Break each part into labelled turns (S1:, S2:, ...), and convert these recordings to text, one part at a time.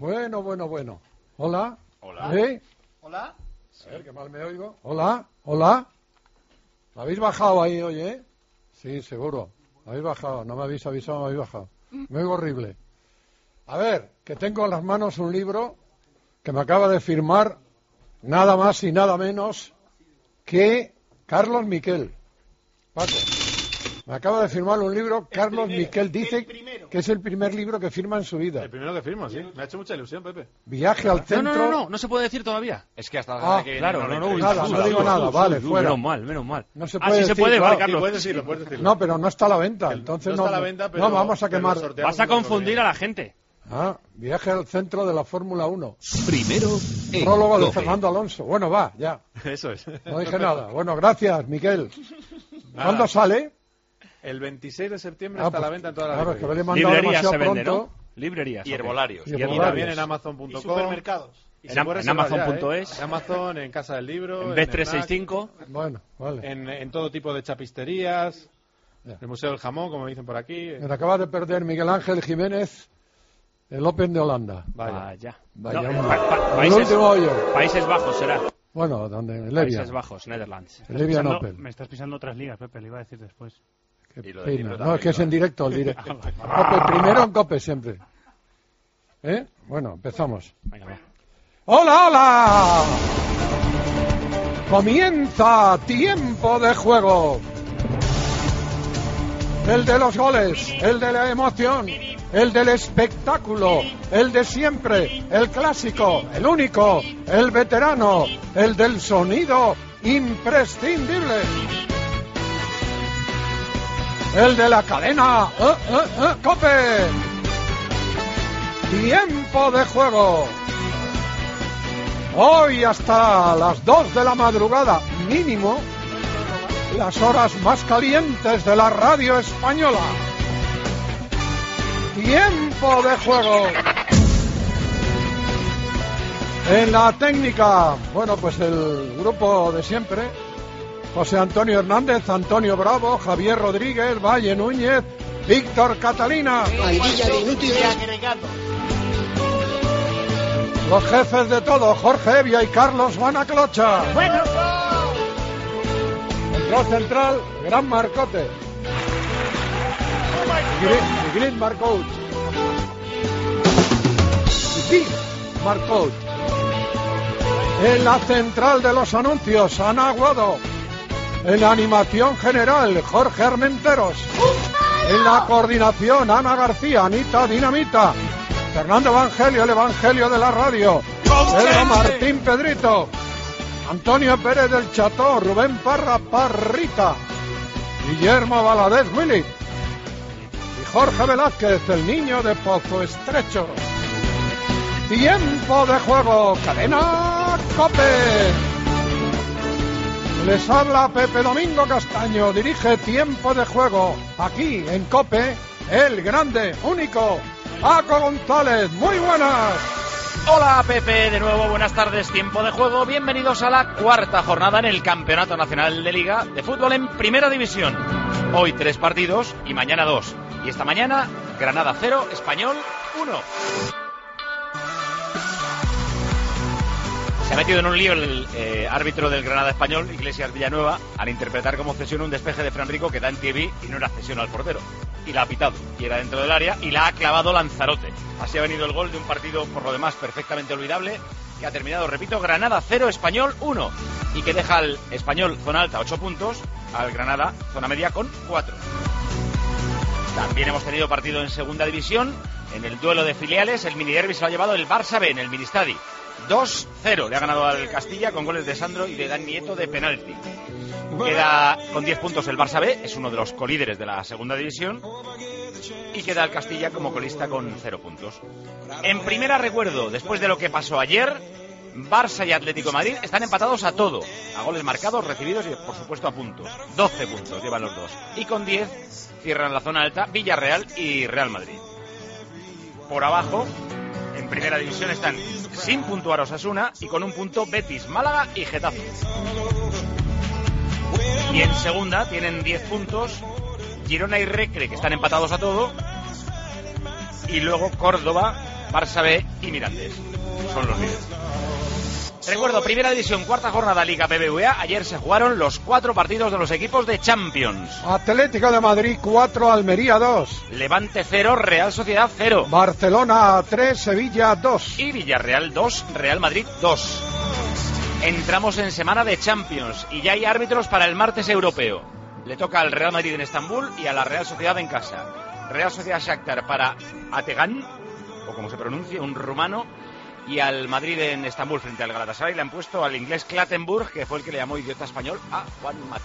S1: Bueno. Hola.
S2: Hola.
S3: Hola.
S1: A ver, que mal me oigo. Hola. ¿La habéis bajado ahí, oye? Sí, seguro. ¿La habéis bajado? No me habéis avisado, me habéis bajado. Me oigo horrible. A ver, que tengo en las manos un libro que me acaba de firmar nada más y nada menos que Carlos Miquel. Paco, me acaba de firmar un libro, Carlos Miquel, dice que es el primer libro que firma en su vida.
S2: El primero que firmo, sí. Me ha hecho mucha ilusión, Pepe.
S1: Viaje al centro...
S4: No se puede decir todavía.
S5: Es que hasta la semana que viene
S4: claro,
S1: no digo nada, vale, fuera.
S4: Menos mal.
S1: No se puede
S4: sí
S1: decir,
S4: se puede,
S1: claro.
S4: vale, Carlos.
S2: Puedes decirlo.
S1: No, pero no está a la venta, entonces
S2: no está a la venta, pero...
S1: No, vamos a quemar.
S4: Vas a confundir a la gente.
S1: Viaje al centro de la Fórmula 1.
S6: Primero en
S1: Prólogo de
S6: COPE.
S1: Fernando Alonso. Bueno, va, ya.
S2: Eso es.
S1: No dije nada. Bueno, gracias, Miquel. ¿Cuándo sale?
S2: El 26 de septiembre está a la venta en todas las
S1: claro, es que me le he
S2: librerías.
S1: mandado
S4: Librerías se
S1: demasiado
S4: vende,
S1: pronto.
S4: ¿no? Librerías.
S5: Y herbolarios.
S1: Y
S2: Y
S1: herbolarios.
S2: también en Amazon.com.
S3: Y supermercados.
S2: Y
S4: En
S2: se puede
S4: en
S2: reservar ya,
S4: Amazon.es.
S2: En Amazon, en Casa del Libro.
S4: En Bet365.
S1: Bueno, vale.
S2: En todo tipo de chapisterías.
S1: Ya.
S2: El Museo del Jamón, como dicen por aquí.
S1: Me acaba de perder Miguel Ángel Jiménez el Open de Holanda.
S2: Vaya.
S1: Vaya,
S4: No,
S1: hombre. El
S4: Países,
S1: último hoyo.
S4: Países Bajos será.
S1: Bueno, donde el
S4: Países
S1: Evian.
S4: Bajos, Netherlands.
S1: El Evian Open.
S7: Me estás pisando otras ligas, Pepe, le iba a decir después.
S1: Qué
S5: Y lo del
S1: pena.
S5: libro
S1: No,
S5: también,
S1: es que es
S5: ¿no?
S1: en directo el directo. Cope, primero en Cope siempre. Bueno, empezamos.
S4: Venga, va.
S1: ¡Hola! Comienza tiempo de juego. El de los goles, el de la emoción, el del espectáculo, el de siempre, el clásico, el único, el veterano, el del sonido imprescindible. El de la cadena, ¡Cope! Tiempo de juego. Hoy hasta las 2 de la madrugada, mínimo, las horas más calientes de la radio española. Tiempo de juego. En la técnica, bueno, pues el grupo de siempre. José Antonio Hernández, Antonio Bravo, Javier Rodríguez, Valle Núñez, Víctor Catalina.
S3: Pandilla de inútiles.
S1: Los jefes de todo, Jorge Evia y Carlos Vanaclocha.
S3: Bueno.
S1: Control central, Gran Marcote. Y Green Marcote. Y Big Marcote. En la central de los anuncios, Ana Aguado. En la animación general, Jorge Armenteros. En la coordinación, Ana García, Anita Dinamita. Fernando Evangelio, el Evangelio de la radio. Pedro Martín Pedrito. Antonio Pérez del Cható, Rubén Parra Parrita. Guillermo Valadez Willy. Y Jorge Velázquez, el niño de Pozo Estrecho. Tiempo de juego, cadena COPE. Les habla Pepe Domingo Castaño, dirige Tiempo de Juego, aquí en COPE, el grande, único, Paco González. Muy buenas.
S5: Hola Pepe, de nuevo buenas tardes, tiempo de juego. Bienvenidos a la cuarta jornada en el Campeonato Nacional de Liga de Fútbol en Primera División. Hoy 3 partidos y mañana 2. Y esta mañana, Granada 0, Español 1. Se ha metido en un lío el árbitro del Granada Español, Iglesias Villanueva, al interpretar como cesión un despeje de Fran Rico que da en TV y no era cesión al portero. Y la ha pitado, y era dentro del área, y la ha clavado Lanzarote. Así ha venido el gol de un partido, por lo demás, perfectamente olvidable, que ha terminado, repito, Granada 0, Español 1. Y que deja al Español zona alta 8 puntos, al Granada zona media con 4. También hemos tenido partido en segunda división. En el duelo de filiales, el miniderbi se lo ha llevado el Barça B en el Ministadi. 2-0 le ha ganado al Castilla con goles de Sandro y de Dan Nieto de penalti. Queda con 10 puntos el Barça B, es uno de los colíderes de la segunda división. Y queda el Castilla como colista con 0 puntos. En primera, recuerdo, después de lo que pasó ayer, Barça y Atlético de Madrid están empatados a todo. A goles marcados, recibidos y por supuesto a puntos. 12 puntos llevan los dos. Y con 10 cierran la zona alta Villarreal y Real Madrid. Por abajo, en primera división están sin puntuar Osasuna y con un punto Betis, Málaga y Getafe. Y en segunda tienen 10 puntos Girona y Recre, que están empatados a todo. Y luego Córdoba, Barça B y Mirandés. Son los líderes. Recuerdo, primera división, cuarta jornada Liga BBVA. Ayer se jugaron los 4 partidos de los equipos de Champions.
S1: Atlético de Madrid 4, Almería 2.
S5: Levante 0, Real Sociedad 0.
S1: Barcelona 3, Sevilla 2.
S5: Y Villarreal 2, Real Madrid 2. Entramos en semana de Champions y ya hay árbitros para el martes europeo. Le toca al Real Madrid en Estambul y a la Real Sociedad en casa. Real Sociedad Shakhtar para Ategan, o como se pronuncia, un rumano, y al Madrid en Estambul frente al Galatasaray le han puesto al inglés Clattenburg, que fue el que le llamó idiota español a Juan Mata.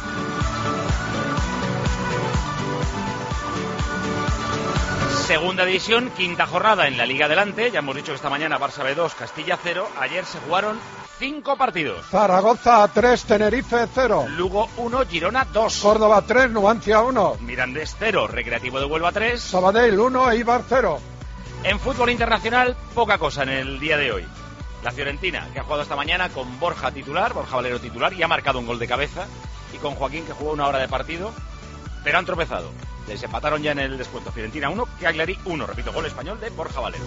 S5: Segunda división, quinta jornada en la Liga Adelante. Ya hemos dicho que esta mañana Barça B2, Castilla 0. Ayer se jugaron 5 partidos.
S1: Zaragoza 3, Tenerife 0.
S5: Lugo 1, Girona 2.
S1: Córdoba 3, Numancia 1.
S5: Mirandés 0, Recreativo de Huelva 3.
S1: Sabadell 1, Eibar 0.
S5: En fútbol internacional, poca cosa en el día de hoy. La Fiorentina, que ha jugado esta mañana con Borja titular, Borja Valero titular, y ha marcado un gol de cabeza. Y con Joaquín, que jugó 1 hora de partido, pero han tropezado. Les empataron ya en el descuento. Fiorentina 1, Cagliari 1. Repito, gol español de Borja Valero.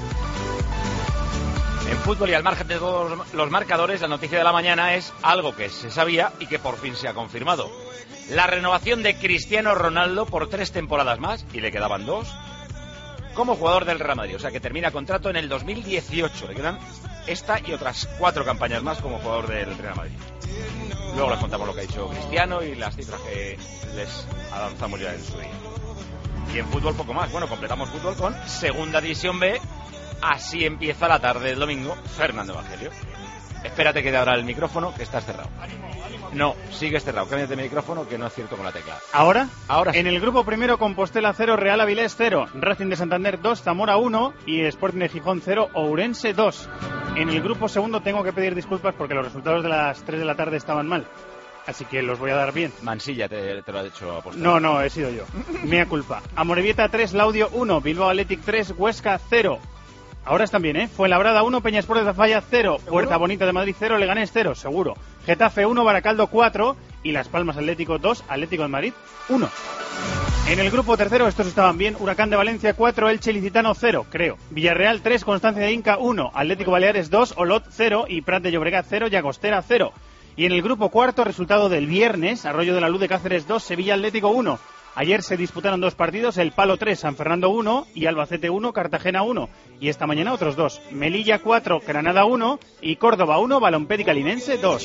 S5: En fútbol y al margen de todos los marcadores, la noticia de la mañana es algo que se sabía y que por fin se ha confirmado. La renovación de Cristiano Ronaldo por 3 temporadas más, y le quedaban 2, como jugador del Real Madrid. O sea que termina contrato en el 2018. Le quedan esta y otras 4 campañas más como jugador del Real Madrid. Luego les contamos lo que ha dicho Cristiano y las cifras que les avanzamos ya en su día. Y en fútbol poco más. Bueno, completamos fútbol con Segunda División B. Así empieza la tarde del domingo. Fernando Evangelio. Espérate que te abra el micrófono, que estás cerrado. No, sigues cerrado. Cámbiate el micrófono, que no es cierto con la tecla.
S7: ¿Ahora?
S5: Ahora sí.
S7: En el grupo primero, Compostela 0, Real Avilés 0, Racing de Santander 2, Zamora 1 y Sporting de Gijón 0, Ourense 2. En el grupo segundo tengo que pedir disculpas porque los resultados de las 3 de la tarde estaban mal. Así que los voy a dar bien.
S5: Mansilla te lo ha hecho apostar.
S7: No, he sido yo. Mea culpa. Amorebieta 3, Laudio 1, Bilbao Athletic 3, Huesca 0. Ahora están bien, ¿eh? Fuenlabrada 1, Peñasport de Zafalla 0, Puerta Bonita de Madrid 0, Leganés 0, seguro. Getafe 1, Baracaldo 4 y Las Palmas Atlético 2, Atlético de Madrid 1. En el grupo tercero, estos estaban bien, Huracán de Valencia 4, Elche Licitano 0, creo. Villarreal 3, Constancia de Inca 1, Atlético Baleares 2, Olot 0 y Prat de Llobregat 0, Llagostera 0. Y en el grupo cuarto, resultado del viernes, Arroyo de la Luz de Cáceres 2, Sevilla Atlético 1. Ayer se disputaron 2 partidos, El Palo 3, San Fernando 1 y Albacete 1, Cartagena 1. Y esta mañana otros 2, Melilla 4, Granada 1 y Córdoba 1, Balompédica Calinense 2.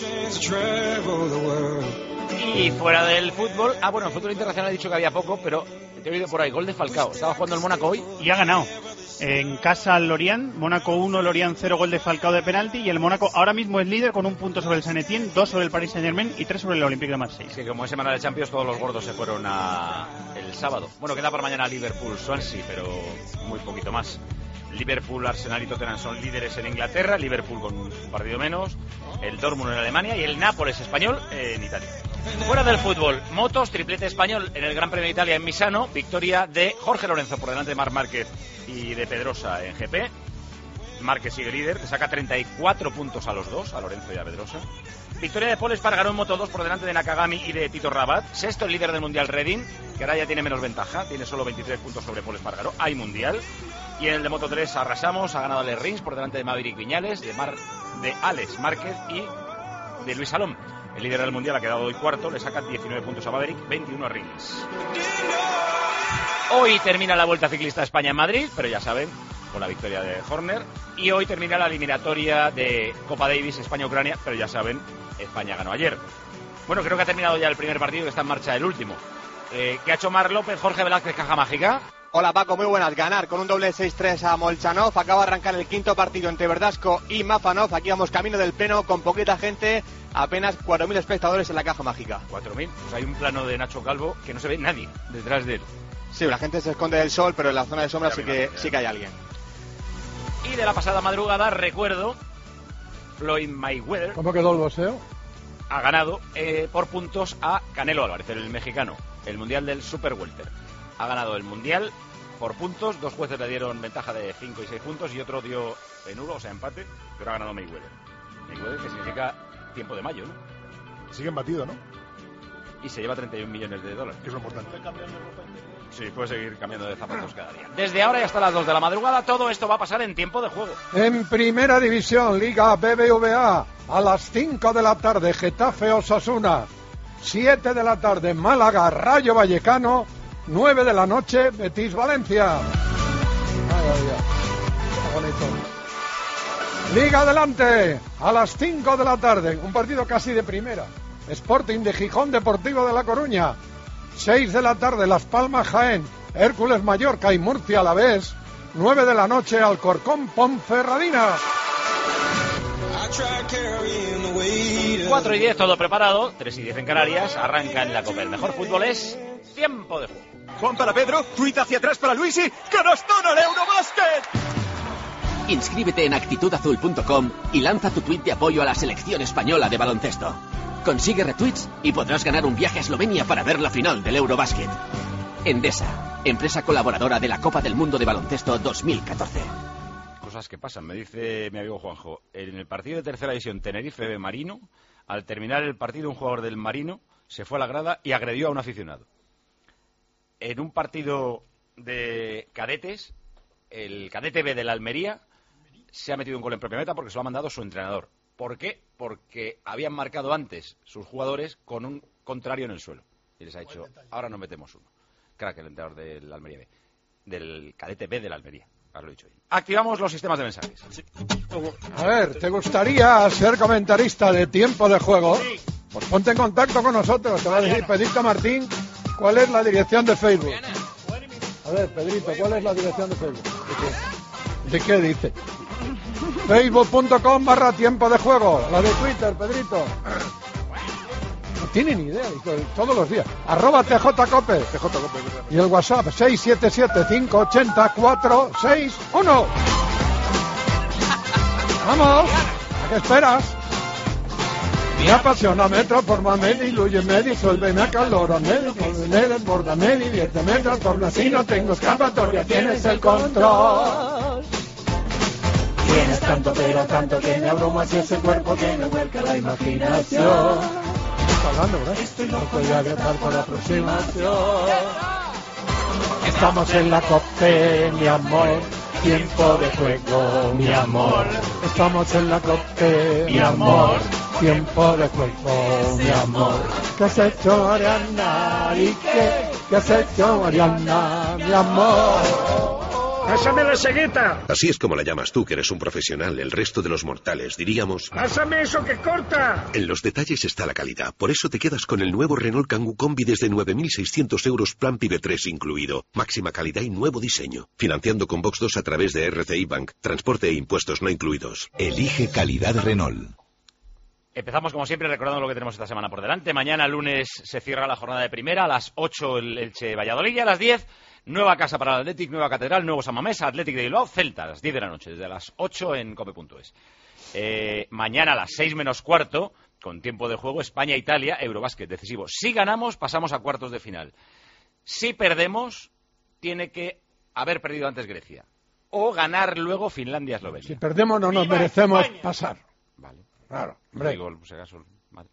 S5: Y fuera del fútbol, bueno, en fútbol internacional he dicho que había poco, pero te he oído por ahí, gol de Falcao. Estaba jugando el Mónaco hoy.
S7: Y ha ganado. En casa al Lorient, Mónaco 1, Lorient 0, gol de Falcao de penalti. Y el Mónaco ahora mismo es líder con 1 punto sobre el Saint-Étienne, 2 sobre el Paris Saint-Germain y 3 sobre el Olympique de Marsella.
S5: Es que como es semana de Champions, todos los gordos se fueron el sábado. Bueno, queda para mañana Liverpool-Swansea, pero muy poquito más. Liverpool, Arsenal y Tottenham son líderes en Inglaterra, Liverpool con un partido menos, el Dortmund en Alemania y el Nápoles español en Italia. Fuera del fútbol, motos, triplete español en el Gran Premio de Italia en Misano, victoria de Jorge Lorenzo por delante de Marc Márquez y de Pedrosa en GP. Márquez sigue líder, le saca 34 puntos a los dos, a Lorenzo y a Pedrosa. Victoria de Paul Espargaró en Moto2 por delante de Nakagami y de Tito Rabat. Sexto el líder del Mundial Redding, que ahora ya tiene menos ventaja, tiene solo 23 puntos sobre Paul Espargaró. Hay Mundial. Y en el de Moto3 arrasamos, ha ganado Les Rins por delante de Maverick Viñales, de Alex Márquez y de Luis Salom. El líder del Mundial ha quedado hoy cuarto, le saca 19 puntos a Maverick, 21 a Rins. Hoy termina la Vuelta Ciclista a España en Madrid, pero ya saben, con la victoria de Horner. Y hoy termina la eliminatoria de Copa Davis España-Ucrania, pero ya saben, España ganó ayer. Bueno, creo que ha terminado ya el primer partido y está en marcha el último. ¿Qué ha hecho Mar López, Jorge Velázquez, Caja Mágica?
S6: Hola Paco, muy buenas. Ganar con un doble 6-3 a Molchanov. Acaba de arrancar el quinto partido entre Verdasco y Mafanov. Aquí vamos camino del pleno con poquita gente. Apenas 4.000 espectadores en la Caja Mágica.
S5: 4.000. Pues hay un plano de Nacho Calvo que no se ve nadie detrás de él.
S6: Sí, la gente se esconde del sol, pero en la zona de sombra sí que hay alguien.
S5: Y de la pasada madrugada, recuerdo, Floyd Mayweather...
S1: ¿Cómo quedó el boxeo?
S5: Ha ganado por puntos a Canelo Álvarez, el mexicano, el Mundial del Super Welter. Ha ganado el Mundial por puntos, 2 jueces le dieron ventaja de 5 y 6 puntos y otro dio penudo, o sea, empate, pero ha ganado Mayweather. Mayweather, que significa tiempo de mayo, ¿no?
S8: Sigue embatido, ¿no?
S5: Y se lleva $31 millones.
S8: Que es lo importante.
S5: Sí, puedes seguir cambiando de zapatos cada día. Desde ahora y hasta las 2 de la madrugada, todo esto va a pasar en tiempo de juego.
S1: En Primera División, Liga BBVA, a las 5 de la tarde, Getafe Osasuna. 7 de la tarde, Málaga Rayo Vallecano. 9 de la noche, Betis Valencia. Ay. Está bonito. Liga adelante, a las 5 de la tarde, un partido casi de primera. Sporting de Gijón, Deportivo de La Coruña. 6 de la tarde, Las Palmas Jaén, Hércules Mallorca y Murcia Alavés. 9 de la noche, Alcorcón Ponferradina.
S5: 4:10, todo preparado. 3:10 en Canarias. Arranca en la Copa. El mejor fútbol es tiempo de juego.
S8: Juan para Pedro, tuit hacia atrás para Luisi. ¡Canastón al Eurobásquet!
S9: Inscríbete en actitudazul.com y lanza tu tuit de apoyo a la selección española de baloncesto. Consigue retweets y podrás ganar un viaje a Eslovenia para ver la final del Eurobásquet. Endesa, empresa colaboradora de la Copa del Mundo de Baloncesto 2014.
S5: Cosas que pasan, me dice mi amigo Juanjo. En el partido de tercera división Tenerife Marino, al terminar el partido un jugador del Marino se fue a la grada y agredió a un aficionado. En un partido de cadetes, el cadete B de la Almería se ha metido un gol en propia meta porque se lo ha mandado su entrenador. ¿Por qué? Porque habían marcado antes sus jugadores con un contrario en el suelo. Y les ha dicho, ahora nos metemos uno. Crack, el entrenador del Almería B. Del cadete B de la Almería. Ahora lo he dicho bien. Activamos los sistemas de mensajes. Sí.
S1: A ver, ¿te gustaría ser comentarista de tiempo de juego? Sí. Pues ponte en contacto con nosotros. Te va a decir Pedrito Martín cuál es la dirección de Facebook. A ver, Pedrito, ¿cuál es la dirección de Facebook? ¿De qué dice? Facebook.com/tiempo de juego. La de Twitter, Pedrito. No tienen idea, todos los días. @TJCope. Y el WhatsApp 677-580-461. Vamos, ¿a qué esperas? Mi apasiona, me transforma, me diluye, me disuelve, me acalora, me desborda, me divierte, me trastorna. Si no tengo escapatoria, tienes el control. Tienes tanto, pero tanto que me abrumas y ese cuerpo que me vuelca la imaginación. Está hablando, ¿verdad? Estoy loco ya de estar por la aproximación. Estamos en la COPE, mi amor. Tiempo de juego, mi amor. Estamos en la COPE, mi amor. Tiempo de juego, mi amor. ¿Qué has hecho, Mariana? ¿Y qué has hecho, Mariana, mi amor?
S10: ¡Pásame la cegueta!
S11: Así es como la llamas tú, que eres un profesional. El resto de los mortales diríamos...
S10: ¡Pásame eso que corta!
S11: En los detalles está la calidad. Por eso te quedas con el nuevo Renault Kangoo Combi desde 9.600 euros, plan PIB 3 incluido. Máxima calidad y nuevo diseño. Financiando con Vox 2 a través de RCI Bank. Transporte e impuestos no incluidos.
S12: Elige calidad Renault.
S5: Empezamos, como siempre, recordando lo que tenemos esta semana por delante. Mañana, lunes, se cierra la jornada de primera. A las 8 el Elche Valladolid y a las 10... Nueva casa para el Athletic, nueva catedral, nuevo San Mamés, Athletic de Bilbao, Celta, a las 10 de la noche, desde las 8 en cope.es. Mañana a las 6 menos cuarto, con tiempo de juego, España-Italia, Eurobásquet decisivo. Si ganamos, pasamos a cuartos de final. Si perdemos, tiene que haber perdido antes Grecia. O ganar luego Finlandia-Eslovenia.
S1: Si perdemos, no nos merecemos España pasar.
S5: Vale.
S1: Claro, hombre.
S5: Digo, pues, acaso, vale.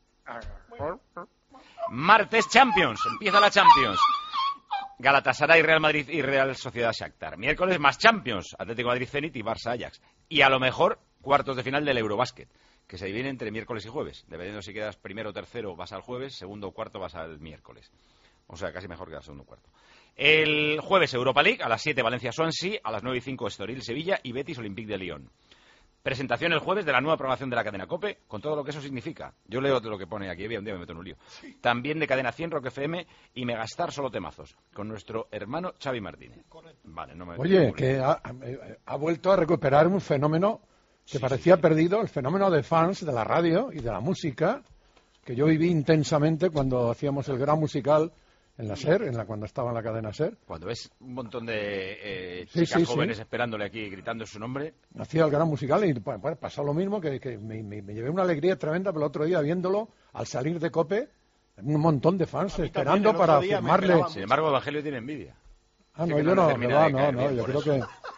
S5: Martes, Champions. Empieza la Champions. Galatasaray, Real Madrid y Real Sociedad Shakhtar. Miércoles más Champions, Atlético de Madrid, Zenit y Barça Ajax. Y a lo mejor cuartos de final del Eurobásquet, que se divide entre miércoles y jueves. Dependiendo si quedas primero o tercero vas al jueves, segundo o cuarto vas al miércoles. O sea, casi mejor que al segundo o cuarto. El jueves Europa League, a las 7 Valencia-Swansea, a las 9:05 Estoril-Sevilla y Betis-Olympique de Lyon. Presentación el jueves de la nueva programación de la cadena COPE, con todo lo que eso significa. Yo leo lo que pone aquí, un día me meto en un lío. Sí. También de Cadena 100, Rock FM y Megastar Solo Temazos, con nuestro hermano Xavi Martínez. Vale, no me
S1: Oye, que ha vuelto a recuperar un fenómeno que parecía perdido, el fenómeno de fans de la radio y de la música, que yo viví intensamente cuando hacíamos el gran musical en la SER, cuando estaba en la cadena SER.
S5: Cuando ves un montón de chicas jóvenes esperándole aquí, gritando su nombre.
S1: Hacía el gran musical y pues, pasó lo mismo, que me llevé una alegría tremenda, pero el otro día viéndolo, al salir de COPE, un montón de fans esperando para firmarle.
S5: Sin embargo, Evangelio tiene envidia.
S1: Ah, no, yo no, yo creo que...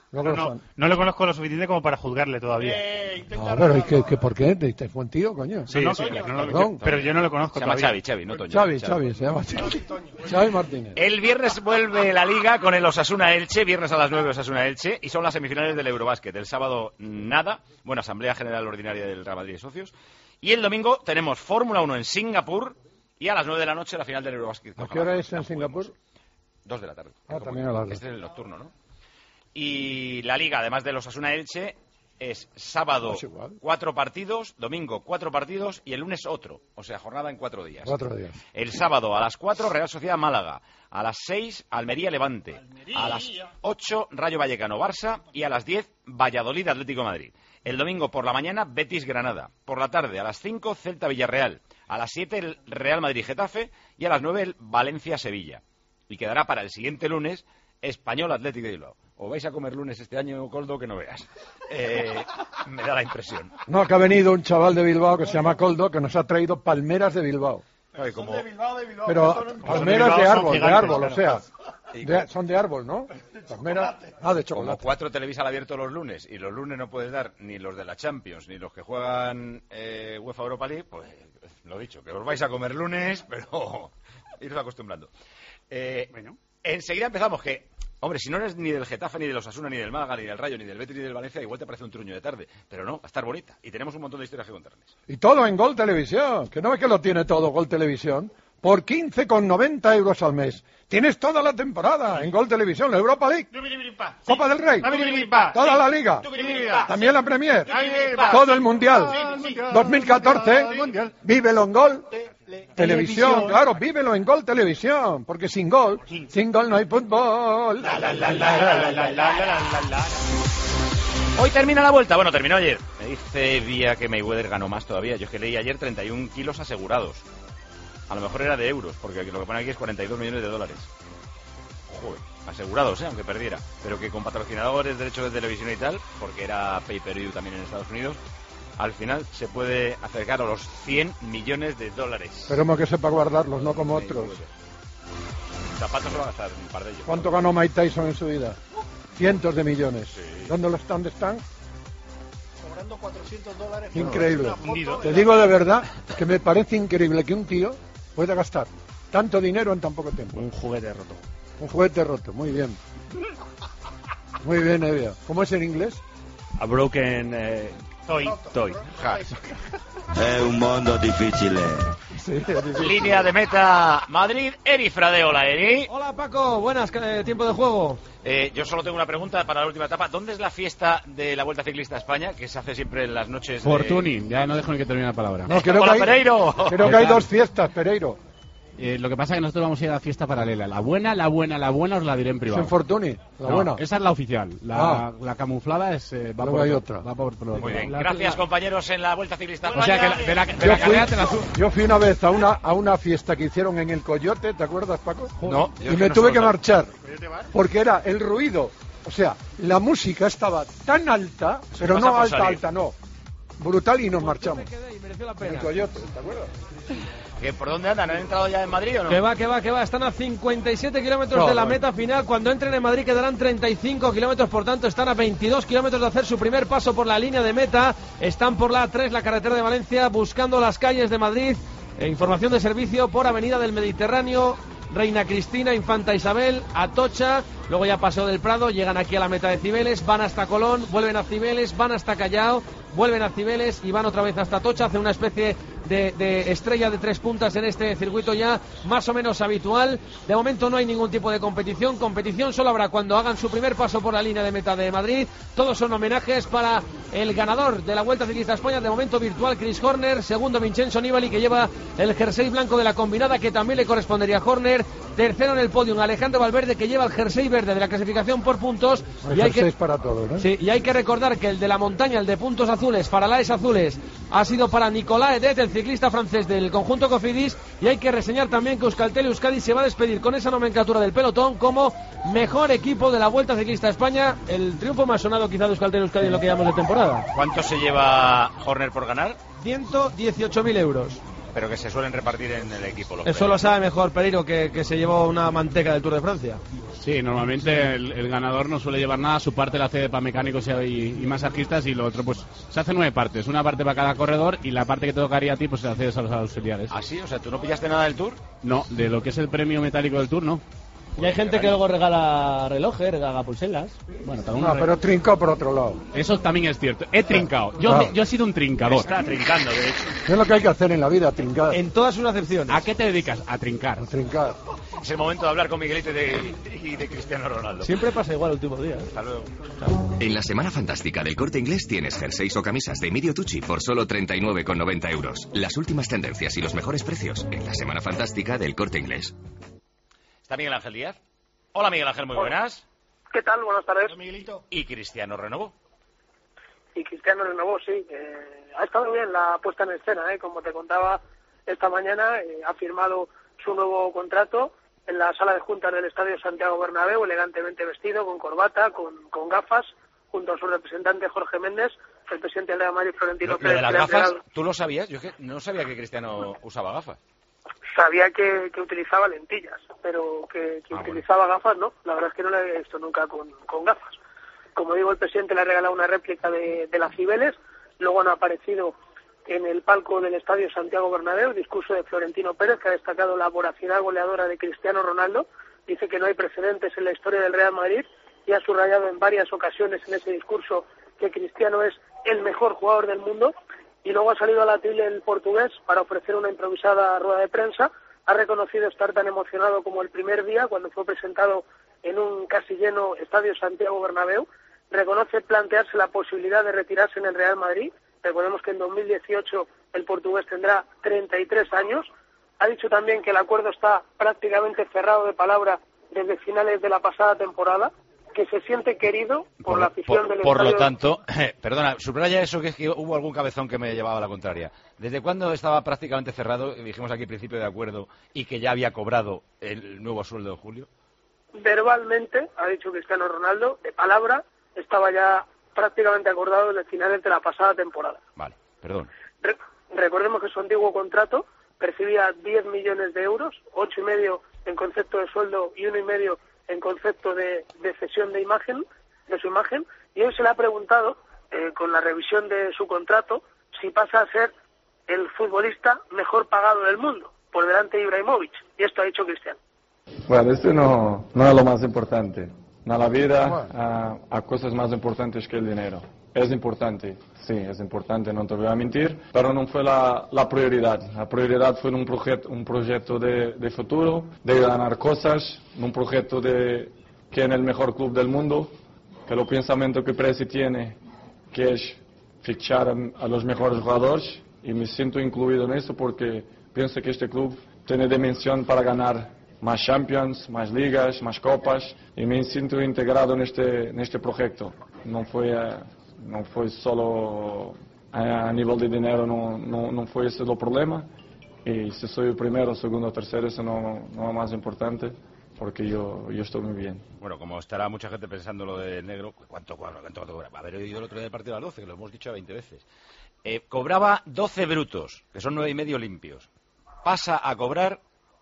S7: No lo conozco lo suficiente como para juzgarle todavía.
S1: A ver, ¿por qué? ¿Te fue un tío, coño?
S7: Sí, pero yo no lo conozco
S5: Se llama
S7: todavía.
S5: Xavi, no Toño.
S1: Xavi, se llama Xavi Martínez.
S5: El viernes vuelve la Liga con el Osasuna-Elche, viernes a las 9 Osasuna-Elche, y son las semifinales del Eurobásquet. El sábado nada, Asamblea General Ordinaria del Real Madrid de Socios. Y el domingo tenemos Fórmula 1 en Singapur y a las 9 de la noche la final del Eurobásquet.
S1: ¿A qué hora es en Singapur?
S5: 2 de la tarde.
S1: También a las 2.
S5: Este es el nocturno, ¿no? Y la Liga, además de los Osasuna-Elche, es sábado 4 partidos, domingo 4 partidos y el lunes otro. O sea, jornada en 4 días.
S1: 4 días.
S5: El sábado a las 4, Real Sociedad Málaga. A las 6, Almería-Levante. A las 8, Rayo Vallecano-Barça. Y a las 10, Valladolid-Atlético Madrid. El domingo por la mañana, Betis-Granada. Por la tarde, a las 5, Celta-Villarreal. A las 7, el Real Madrid-Getafe. Y a las 9, el Valencia-Sevilla. Y quedará para el siguiente lunes, Español-Atlético de Bilbao. O vais a comer lunes este año, Coldo, que no veas. Me da la impresión.
S1: No, que ha venido un chaval de Bilbao que se llama Coldo, que nos ha traído palmeras de Bilbao.
S5: Como...
S1: Pero palmeras de árbol, o sea, son de árbol, ¿no? Palmeras, de chocolate.
S5: Como 4 Televisa al abierto los lunes, y los lunes no puedes dar ni los de la Champions, ni los que juegan UEFA Europa League, pues lo dicho, que os vais a comer lunes, pero iros acostumbrando.
S7: Bueno.
S5: Enseguida empezamos que... Hombre, si no eres ni del Getafe, ni del Osasuna, ni del Málaga, ni del Rayo, ni del Betis, ni del Valencia, igual te parece un truño de tarde. Pero no, va a estar bonita. Y tenemos un montón de historias que contarles.
S1: Y todo en Gol Televisión, que no es que lo tiene todo Gol Televisión, por 15,90 euros al mes. Tienes toda la temporada en Gol Televisión, la Europa League, Copa del Rey, toda la Liga, también la Premier, todo el Mundial, 2014, vívelo en Gol Televisión, claro, vívelo en Gol Televisión, porque sin gol no hay fútbol.
S5: Hoy termina la vuelta. Bueno, terminó ayer. Me dice Vía que Mayweather ganó más todavía. Yo es que leí ayer 31 kilos asegurados. A lo mejor era de euros, porque lo que pone aquí es 42 millones de dólares. Joder, asegurados, aunque perdiera. Pero que con patrocinadores, derechos de televisión y tal, porque era pay-per-view también en Estados Unidos, al final se puede acercar a los 100 millones de dólares.
S1: Esperemos que sepa guardarlos, no como otros.
S5: Zapatos se va a gastar un par de ellos.
S1: ¿Cuánto ganó Mike Tyson en su vida? Cientos de millones. Sí. ¿Dónde están?
S3: Cobrando $400.
S1: Increíble. Te digo de verdad que me parece increíble que un tío pueda gastar tanto dinero en tan poco tiempo.
S4: Un juguete roto.
S1: Un juguete roto, muy bien. Muy bien, Evia. ¿Cómo es en inglés?
S4: A broken
S7: Toy.
S13: Es un mundo difícil.
S1: Sí,
S5: Línea de meta Madrid, Eri Frade. Hola, Eri.
S14: Hola, Paco. Buenas, tiempo de juego.
S5: Yo solo tengo una pregunta para la última etapa. ¿Dónde es la fiesta de la Vuelta Ciclista a España, que se hace siempre en las noches
S15: Fortuny, ya no dejo ni que termine la palabra.
S1: No, creo que hay 2 fiestas, Pereiro.
S15: Lo que pasa es que nosotros vamos a ir a la fiesta paralela. La buena os la diré en privado.
S1: ¿Es en Fortuny? La buena.
S15: Esa es la oficial. La camuflada es... va por
S1: hay otra.
S15: Va por
S5: Muy bien. Gracias, compañeros, en la Vuelta Ciclista.
S15: O sea, que de la carrera te la subo.
S1: Yo fui una vez a una fiesta que hicieron en el Coyote, ¿te acuerdas, Paco?
S5: No.
S1: Y me tuve que marchar, porque era el ruido. O sea, la música estaba tan alta, pero no alta, no. Brutal, y nos marchamos. En el Coyote, ¿te acuerdas?
S5: ¿Por dónde andan? ¿Han entrado ya en Madrid o no?
S14: Que va. Están a 57 kilómetros de la meta final. Cuando entren en Madrid quedarán 35 kilómetros. Por tanto, están a 22 kilómetros de hacer su primer paso por la línea de meta. Están por la A3, la carretera de Valencia, buscando las calles de Madrid. Información de servicio por Avenida del Mediterráneo, Reina Cristina, Infanta Isabel, Atocha. Luego ya Paseo del Prado. Llegan aquí a la meta de Cibeles. Van hasta Colón, vuelven a Cibeles, van hasta Callao, vuelven a Cibeles y van otra vez hasta Atocha. Hacen una especie de estrella de 3 puntas en este circuito ya más o menos habitual. De momento no hay ningún tipo de competición. Competición solo habrá cuando hagan su primer paso por la línea de meta de Madrid. Todos son homenajes para el ganador de la Vuelta Ciclista a España, de momento virtual, Chris Horner. Segundo, Vincenzo Nibali, que lleva el jersey blanco de la combinada, que también le correspondería a Horner. Tercero en el podium, Alejandro Valverde, que lleva el jersey verde de la clasificación por puntos.
S1: Y hay que para todos, ¿no?
S14: Sí, y hay que recordar que el de la montaña, el de puntos azules, faralaes azules, ha sido para Nicolas Edet, el ciclista francés del conjunto Cofidis. Y hay que reseñar también que Euskaltel Euskadi se va a despedir con esa nomenclatura del pelotón como mejor equipo de la Vuelta Ciclista a España. El triunfo más sonado quizá de Euskaltel Euskadi en lo que llamamos de temporada.
S5: ¿Cuánto se lleva Horner por ganar?
S14: 118.000 euros.
S5: pero que se suelen repartir en el equipo.
S14: Eso lo sabe mejor Pereiro, que se llevó una manteca del Tour de Francia.
S15: Sí, normalmente el ganador no suele llevar nada, su parte la hace para mecánicos y masajistas, y lo otro pues se hace 9 partes, una parte para cada corredor, y la parte que te tocaría a ti pues se la haces a los auxiliares.
S5: ¿Ah, sí? O sea, ¿tú no pillaste nada del Tour?
S15: No, de lo que es el premio metálico del Tour, no.
S13: Y hay gente que luego regala relojes, regala pulseras.
S15: Bueno,
S1: pero trincado por otro lado.
S15: Eso también es cierto. He trincado. Yo he sido un trincador.
S5: Está trincando, de hecho.
S1: Es lo que hay que hacer en la vida, trincar.
S14: En todas sus acepciones.
S15: ¿A qué te dedicas? A trincar.
S1: A trincar.
S5: Es el momento de hablar con Miguelito y de Cristiano Ronaldo.
S13: Siempre pasa igual el último día.
S5: Hasta luego.
S16: En la Semana Fantástica del Corte Inglés tienes jerseys o camisas de Emilio Tucci por solo 39,90 euros. Las últimas tendencias y los mejores precios en la Semana Fantástica del Corte Inglés.
S5: ¿Está Miguel Ángel Díaz? Hola, Miguel Ángel, muy buenas.
S3: ¿Qué tal? Buenas tardes.
S5: Hola, Miguelito. ¿Y Cristiano renovó?
S3: Y Cristiano renovó, sí. Ha estado bien la puesta en escena, como te contaba esta mañana. Ha firmado su nuevo contrato en la sala de juntas del Estadio Santiago Bernabéu, elegantemente vestido, con corbata, con gafas, junto a su representante Jorge Méndez, el presidente del Real Madrid, Florentino Pérez.
S5: ¿Lo de las gafas, tú lo sabías? Yo no sabía que Cristiano usaba gafas.
S3: Sabía que utilizaba lentillas, pero que utilizaba gafas, no. La verdad es que no la había visto nunca con gafas. Como digo, el presidente le ha regalado una réplica de las Cibeles. Luego han aparecido en el palco del Estadio Santiago Bernabéu el discurso de Florentino Pérez, que ha destacado la voracidad goleadora de Cristiano Ronaldo. Dice que no hay precedentes en la historia del Real Madrid y ha subrayado en varias ocasiones en ese discurso que Cristiano es el mejor jugador del mundo. Y luego ha salido a la tele el portugués para ofrecer una improvisada rueda de prensa. Ha reconocido estar tan emocionado como el primer día, cuando fue presentado en un casi lleno Estadio Santiago Bernabéu. Reconoce plantearse la posibilidad de retirarse en el Real Madrid. Recordemos que en 2018 el portugués tendrá 33 años. Ha dicho también que el acuerdo está prácticamente cerrado de palabra desde finales de la pasada temporada, que se siente querido por la afición del
S5: Por
S3: estadio.
S5: lo tanto, perdona, subraya eso, que es que hubo algún cabezón que me llevaba a la contraria. ¿Desde cuándo estaba prácticamente cerrado, dijimos aquí principio de acuerdo, y que ya había cobrado el nuevo sueldo de julio?
S3: Verbalmente, ha dicho Cristiano Ronaldo, de palabra, estaba ya prácticamente acordado desde finales de la pasada temporada.
S5: Vale, perdón.
S3: Recordemos que su antiguo contrato percibía 10 millones de euros, 8,5 en concepto de sueldo y 1,5 en concepto de cesión de su imagen, y hoy se le ha preguntado, con la revisión de su contrato, si pasa a ser el futbolista mejor pagado del mundo, por delante de Ibrahimovic, y esto ha dicho Cristiano.
S17: Bueno, esto no es lo más importante. En la vida hay cosas más importantes que el dinero. Es importante, sí, es importante, no te voy a mentir, pero no fue la prioridad. La prioridad fue un proyecto de futuro, de ganar cosas, un proyecto de que en el mejor club del mundo, que el pensamiento que Presi tiene, que es fichar a los mejores jugadores, y me siento incluido en eso porque pienso que este club tiene dimensión para ganar más Champions, más ligas, más copas, y me siento integrado en este proyecto. No fue solo a nivel de dinero, no fue ese el problema. Y si soy el primero, segundo, tercero, eso no es más importante, porque yo estoy muy bien.
S5: Bueno, como estará mucha gente pensando lo del negro, ¿cuánto cobra? Haber oído el otro día del partido a las 12, que lo hemos dicho 20 veces. Cobraba 12 brutos, que son 9,5 limpios. Pasa a cobrar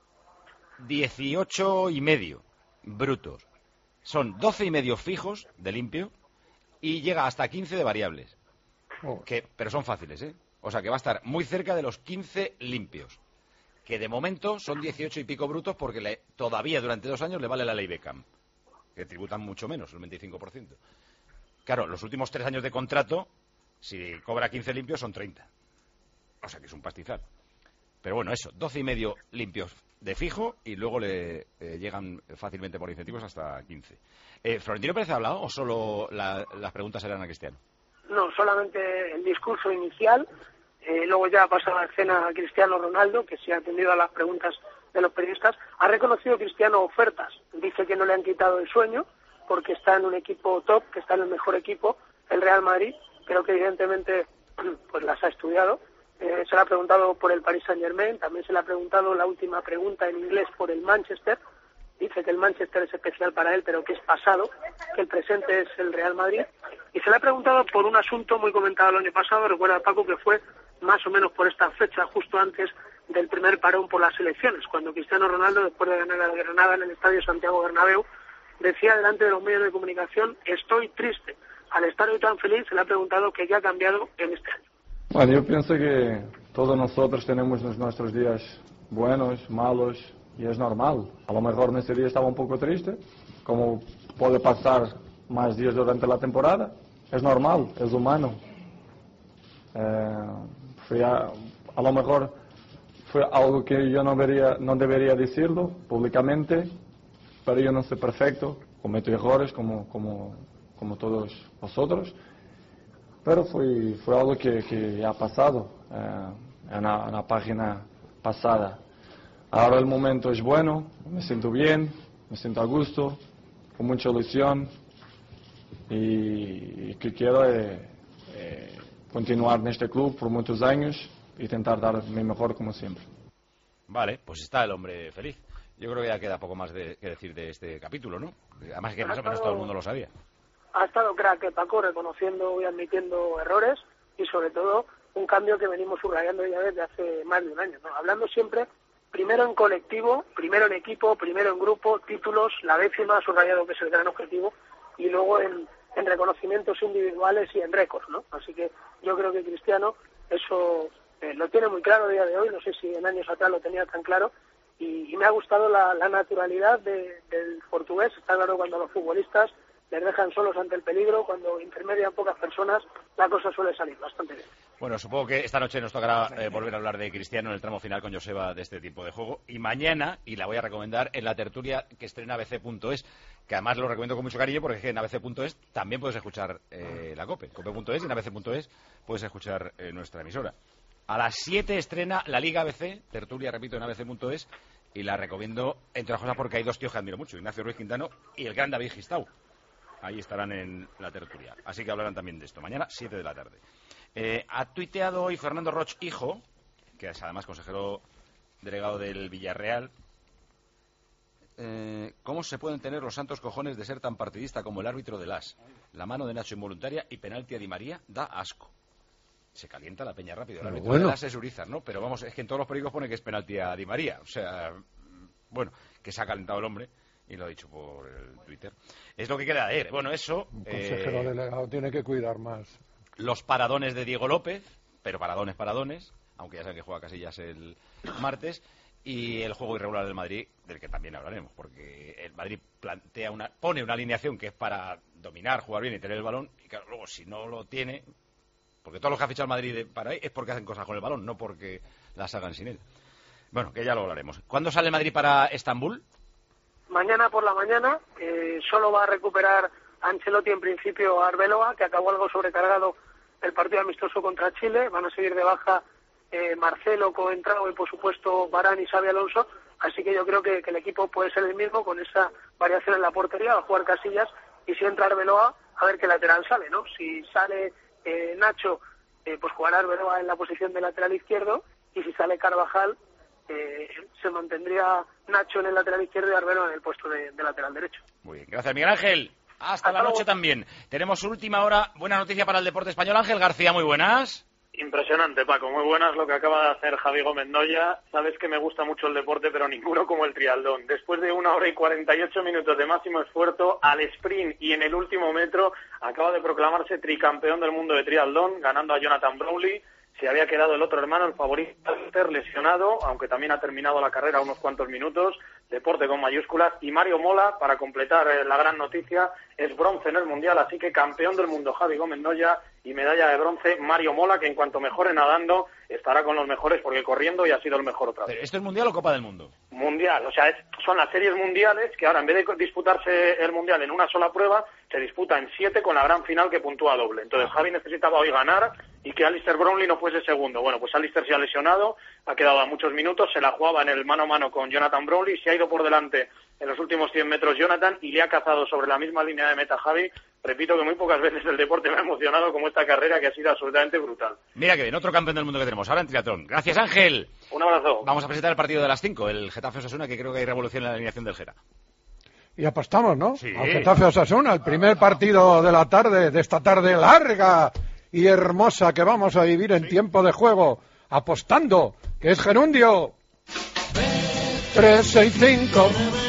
S5: 18,5 brutos. Son 12,5 fijos de limpio y llega hasta 15 de variables. Pero son fáciles, ¿eh? O sea que va a estar muy cerca de los 15 limpios. Que de momento son 18 y pico brutos porque todavía durante 2 años le vale la ley Beckham. Que tributan mucho menos, el 25%. Claro, los últimos 3 años de contrato, si cobra 15 limpios, son 30. O sea que es un pastizal. Pero bueno, eso, 12,5 limpios de fijo y luego le llegan fácilmente por incentivos hasta 15. ¿Florentino Pérez ha hablado o solo las preguntas eran a Cristiano?
S3: No, solamente el discurso inicial. Luego ya ha pasado a escena a Cristiano Ronaldo, que sí ha atendido a las preguntas de los periodistas. Ha reconocido Cristiano ofertas. Dice que no le han quitado el sueño porque está en un equipo top, que está en el mejor equipo, el Real Madrid. Creo que evidentemente pues las ha estudiado. Se le ha preguntado por el Paris Saint-Germain, también se le ha preguntado la última pregunta en inglés por el Manchester. Dice que el Manchester es especial para él, pero que es pasado, que el presente es el Real Madrid. Y se le ha preguntado por un asunto muy comentado el año pasado, recuerda Paco, que fue más o menos por esta fecha, justo antes del primer parón por las elecciones, cuando Cristiano Ronaldo, después de ganar al Granada en el Estadio Santiago Bernabéu, decía delante de los medios de comunicación: estoy triste. Al estar hoy tan feliz, se le ha preguntado qué ha cambiado en este año.
S17: Bueno, yo pienso que todos nosotros tenemos nuestros días buenos, malos, y es normal. A lo mejor en ese día estaba un poco triste, como puede pasar más días durante la temporada. Es normal, es humano. A lo mejor fue algo que yo no debería decirlo públicamente, pero yo no soy perfecto, cometo errores como todos vosotros, pero fue algo que ha pasado en la página pasada. Ahora el momento es bueno, me siento bien, me siento a gusto, con mucha ilusión, y que quiero continuar en este club por muchos años y intentar dar mi mejor como siempre.
S5: Vale, pues está el hombre feliz. Yo creo que ya queda poco más que decir de este capítulo, ¿no? Además que más o menos todo el mundo lo sabía.
S3: Ha estado crack Paco, reconociendo y admitiendo errores, y sobre todo un cambio que venimos subrayando ya desde hace más de un año, ¿no? Hablando siempre primero en colectivo, primero en equipo, primero en grupo, títulos, la décima, subrayado que es el gran objetivo, y luego en reconocimientos individuales y en récords, ¿no? Así que yo creo que Cristiano eso lo tiene muy claro a día de hoy, no sé si en años atrás lo tenía tan claro, y me ha gustado la naturalidad del portugués. Está claro, cuando los futbolistas les dejan solos ante el peligro, cuando intermedian pocas personas, la cosa suele salir bastante bien.
S5: Bueno, supongo que esta noche nos tocará volver a hablar de Cristiano en el tramo final con Joseba de este tipo de juego. Y mañana, y la voy a recomendar, en la tertulia que estrena abc.es, que además lo recomiendo con mucho cariño, porque es que en abc.es también puedes escuchar la COPE. COPE.es, y en abc.es puedes escuchar nuestra emisora. A las 7 estrena la Liga ABC, tertulia, repito, en abc.es, y la recomiendo, entre otras cosas, porque hay dos tíos que admiro mucho, Ignacio Ruiz Quintano y el gran David Gistau. Ahí estarán en la tertulia. Así que hablarán también de esto. Mañana, 7 de la tarde. Ha tuiteado hoy Fernando Roch, hijo, que es además consejero delegado del Villarreal. ¿Cómo se pueden tener los santos cojones de ser tan partidista como el árbitro del AS? La mano de Nacho involuntaria y penalti a Di María da asco. Se calienta la peña rápido. El árbitro del AS es Urizar, ¿no? Pero vamos, es que en todos los periódicos pone que es penalti a Di María. O sea, bueno, que se ha calentado el hombre. Y lo ha dicho por el Twitter. Es lo que queda de él. Bueno, eso...
S1: Un consejero delegado tiene que cuidar más.
S5: Los paradones de Diego López, pero paradones, aunque ya saben que juega Casillas el martes, y el juego irregular del Madrid, del que también hablaremos, porque el Madrid pone una alineación que es para dominar, jugar bien y tener el balón, y claro, luego si no lo tiene, porque todos los que ha fichado el Madrid para ahí es porque hacen cosas con el balón, no porque las hagan sin él. Bueno, que ya lo hablaremos. ¿Cuándo sale el Madrid para Estambul?
S3: Mañana por la mañana. Solo va a recuperar Ancelotti en principio a Arbeloa, que acabó algo sobrecargado el partido amistoso contra Chile. Van a seguir de baja Marcelo, Coentrao y por supuesto Varane y Xabi Alonso. Así que yo creo que el equipo puede ser el mismo, con esa variación en la portería. Va a jugar Casillas, y si entra Arbeloa, a ver qué lateral sale, ¿no? Si sale Nacho, pues jugará Arbeloa en la posición de lateral izquierdo, y si sale Carvajal, se mantendría Nacho en el lateral izquierdo y Arbeloa en el puesto de lateral derecho.
S5: Muy bien, gracias Miguel Ángel. Hasta la noche también. Tenemos última hora, buena noticia para el deporte español. Ángel García, muy buenas.
S18: Impresionante, Paco, muy buenas lo que acaba de hacer Javi Gómez Noya. Sabes que me gusta mucho el deporte, pero ninguno como el triatlón. Después de 1 hora y 48 minutos de máximo esfuerzo, al sprint y en el último metro, acaba de proclamarse tricampeón del mundo de triatlón, ganando a Jonathan Brownlee. Se había quedado el otro hermano, el favorito, lesionado, aunque también ha terminado la carrera unos cuantos minutos. Deporte con mayúsculas. Y Mario Mola, para completar la gran noticia, es bronce en el Mundial, así que campeón del mundo Javi Gómez Noya, y medalla de bronce Mario Mola, que en cuanto mejore nadando estará con los mejores, porque corriendo ya ha sido el mejor otra vez.
S5: ¿Esto es Mundial o Copa del Mundo?
S18: Mundial, o sea, son las series mundiales, que ahora en vez de disputarse el Mundial en una sola prueba, se disputa en 7 con la gran final que puntúa doble. Entonces Javi necesitaba hoy ganar y que Alistair Brownlee no fuese segundo. Bueno, pues Alistair se ha lesionado, ha quedado a muchos minutos, se la jugaba en el mano a mano con Jonathan Brownlee, se ha ido por delante en los últimos 100 metros Jonathan y le ha cazado sobre la misma línea de meta Javi. Repito que muy pocas veces el deporte me ha emocionado como esta carrera, que ha sido absolutamente brutal.
S5: Mira que bien, otro campeón del mundo que tenemos ahora en triatlón. Gracias, Ángel.
S18: Un abrazo.
S5: Vamos a presentar el partido de las 5, el Getafe-Osasuna, que creo que hay revolución en la alineación del Geta.
S1: Y apostamos, ¿no?
S5: Sí.
S1: Al Getafe-Osasuna, el primer partido de la tarde, de esta tarde larga y hermosa que vamos a vivir en tiempo de juego apostando, que es gerundio. 365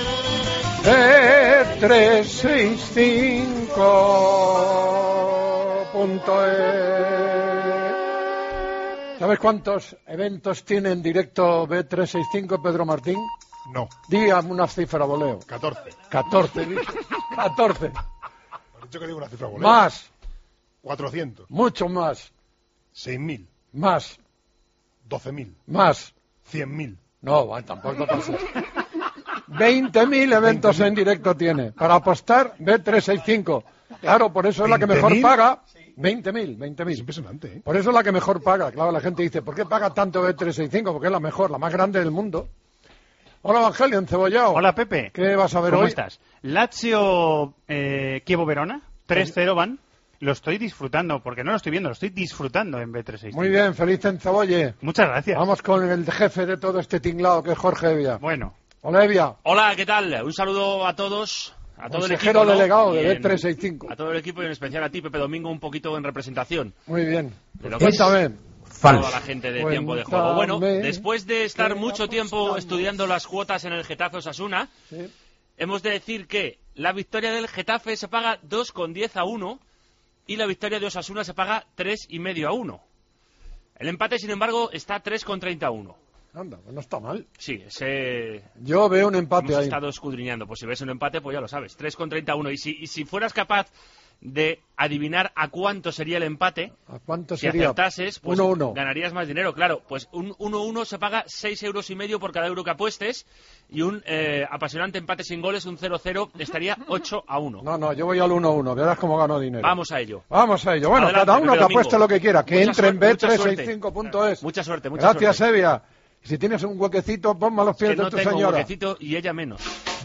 S1: B365.es. ¿Sabes cuántos eventos tiene en directo B365, Pedro Martín?
S19: No.
S1: Dígame una cifra, voleo.
S19: 14.
S1: 14. 14.
S19: ¿Has dicho que digo una cifra, voleo?
S1: Más.
S19: 400.
S1: Mucho más.
S19: 6.000.
S1: Más.
S19: 12.000.
S1: Más.
S19: 100.000.
S1: No, bueno, tampoco pasa. 20.000 eventos en directo tiene. Para apostar, B365. Claro, por eso es la que mejor paga. 20.000.
S19: Es impresionante, ¿eh?
S1: Por eso es la que mejor paga. Claro, la gente dice, ¿por qué paga tanto B365? Porque es la mejor, la más grande del mundo. Hola, Evangelio, encebollado.
S7: Hola, Pepe.
S1: ¿Qué vas a ver
S7: ¿Cómo
S1: hoy?
S7: estás? Lazio, Chievo Verona, 3-0 van. Lo estoy disfrutando, porque no lo estoy viendo, lo estoy disfrutando en B365.
S1: Muy bien, feliz encebolle.
S7: Muchas gracias.
S1: Vamos con el jefe de todo este tinglado, que es Jorge Evia.
S7: Bueno.
S1: Hola, Evia.
S4: Hola, ¿qué tal? Un saludo a todos, a todo el
S1: Consejero
S4: equipo, ¿no?
S1: delegado
S4: Y
S1: de B365.
S4: a todo el equipo y en especial a ti, Pepe Domingo, un poquito en representación.
S1: Muy bien.
S4: De lo que es
S1: Cuéntame.
S4: toda la gente de Tiempo de Juego. Bueno,
S1: Cuéntame.
S4: después de estar mucho tiempo estudiando las cuotas en el Getafe Osasuna,
S1: Sí.
S4: hemos de decir que la victoria del Getafe se paga 2,10 a 1 y la victoria de Osasuna se paga 3,5 a 1. El empate, sin embargo, está 3,30 a 1.
S1: Anda, pues no está mal.
S4: Sí, ese...
S1: Yo veo un empate
S4: Hemos
S1: ahí.
S4: estado escudriñando. Pues si ves un empate, pues ya lo sabes. 3,30 a 1. Y si fueras capaz de adivinar a cuánto sería el empate,
S1: ¿A cuánto
S4: si
S1: sería?
S4: acertases, pues
S1: 1-1.
S4: ganarías más dinero. Claro, pues un 1-1 se paga 6,5 € por cada euro que apuestes y un apasionante empate sin goles, un 0-0, estaría 8 a 1.
S1: No, yo voy al 1-1. Verás cómo gano dinero.
S4: Vamos a ello.
S1: Vamos a ello. Bueno,
S4: Adelante,
S1: cada uno
S4: Pepe
S1: que
S4: Domingo.
S1: apueste lo que quiera. Que
S4: Mucha
S1: entre en
S4: suerte, mucha suerte.
S1: B365.es.
S4: Mucha suerte, mucha
S1: Gracias,
S4: suerte.
S1: Evia. Y si tienes un huequecito, ponme a los pies
S4: Que
S1: de
S4: no
S1: tu
S4: tengo
S1: señora.
S4: huequecito y ella menos.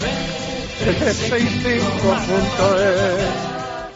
S1: 365.es.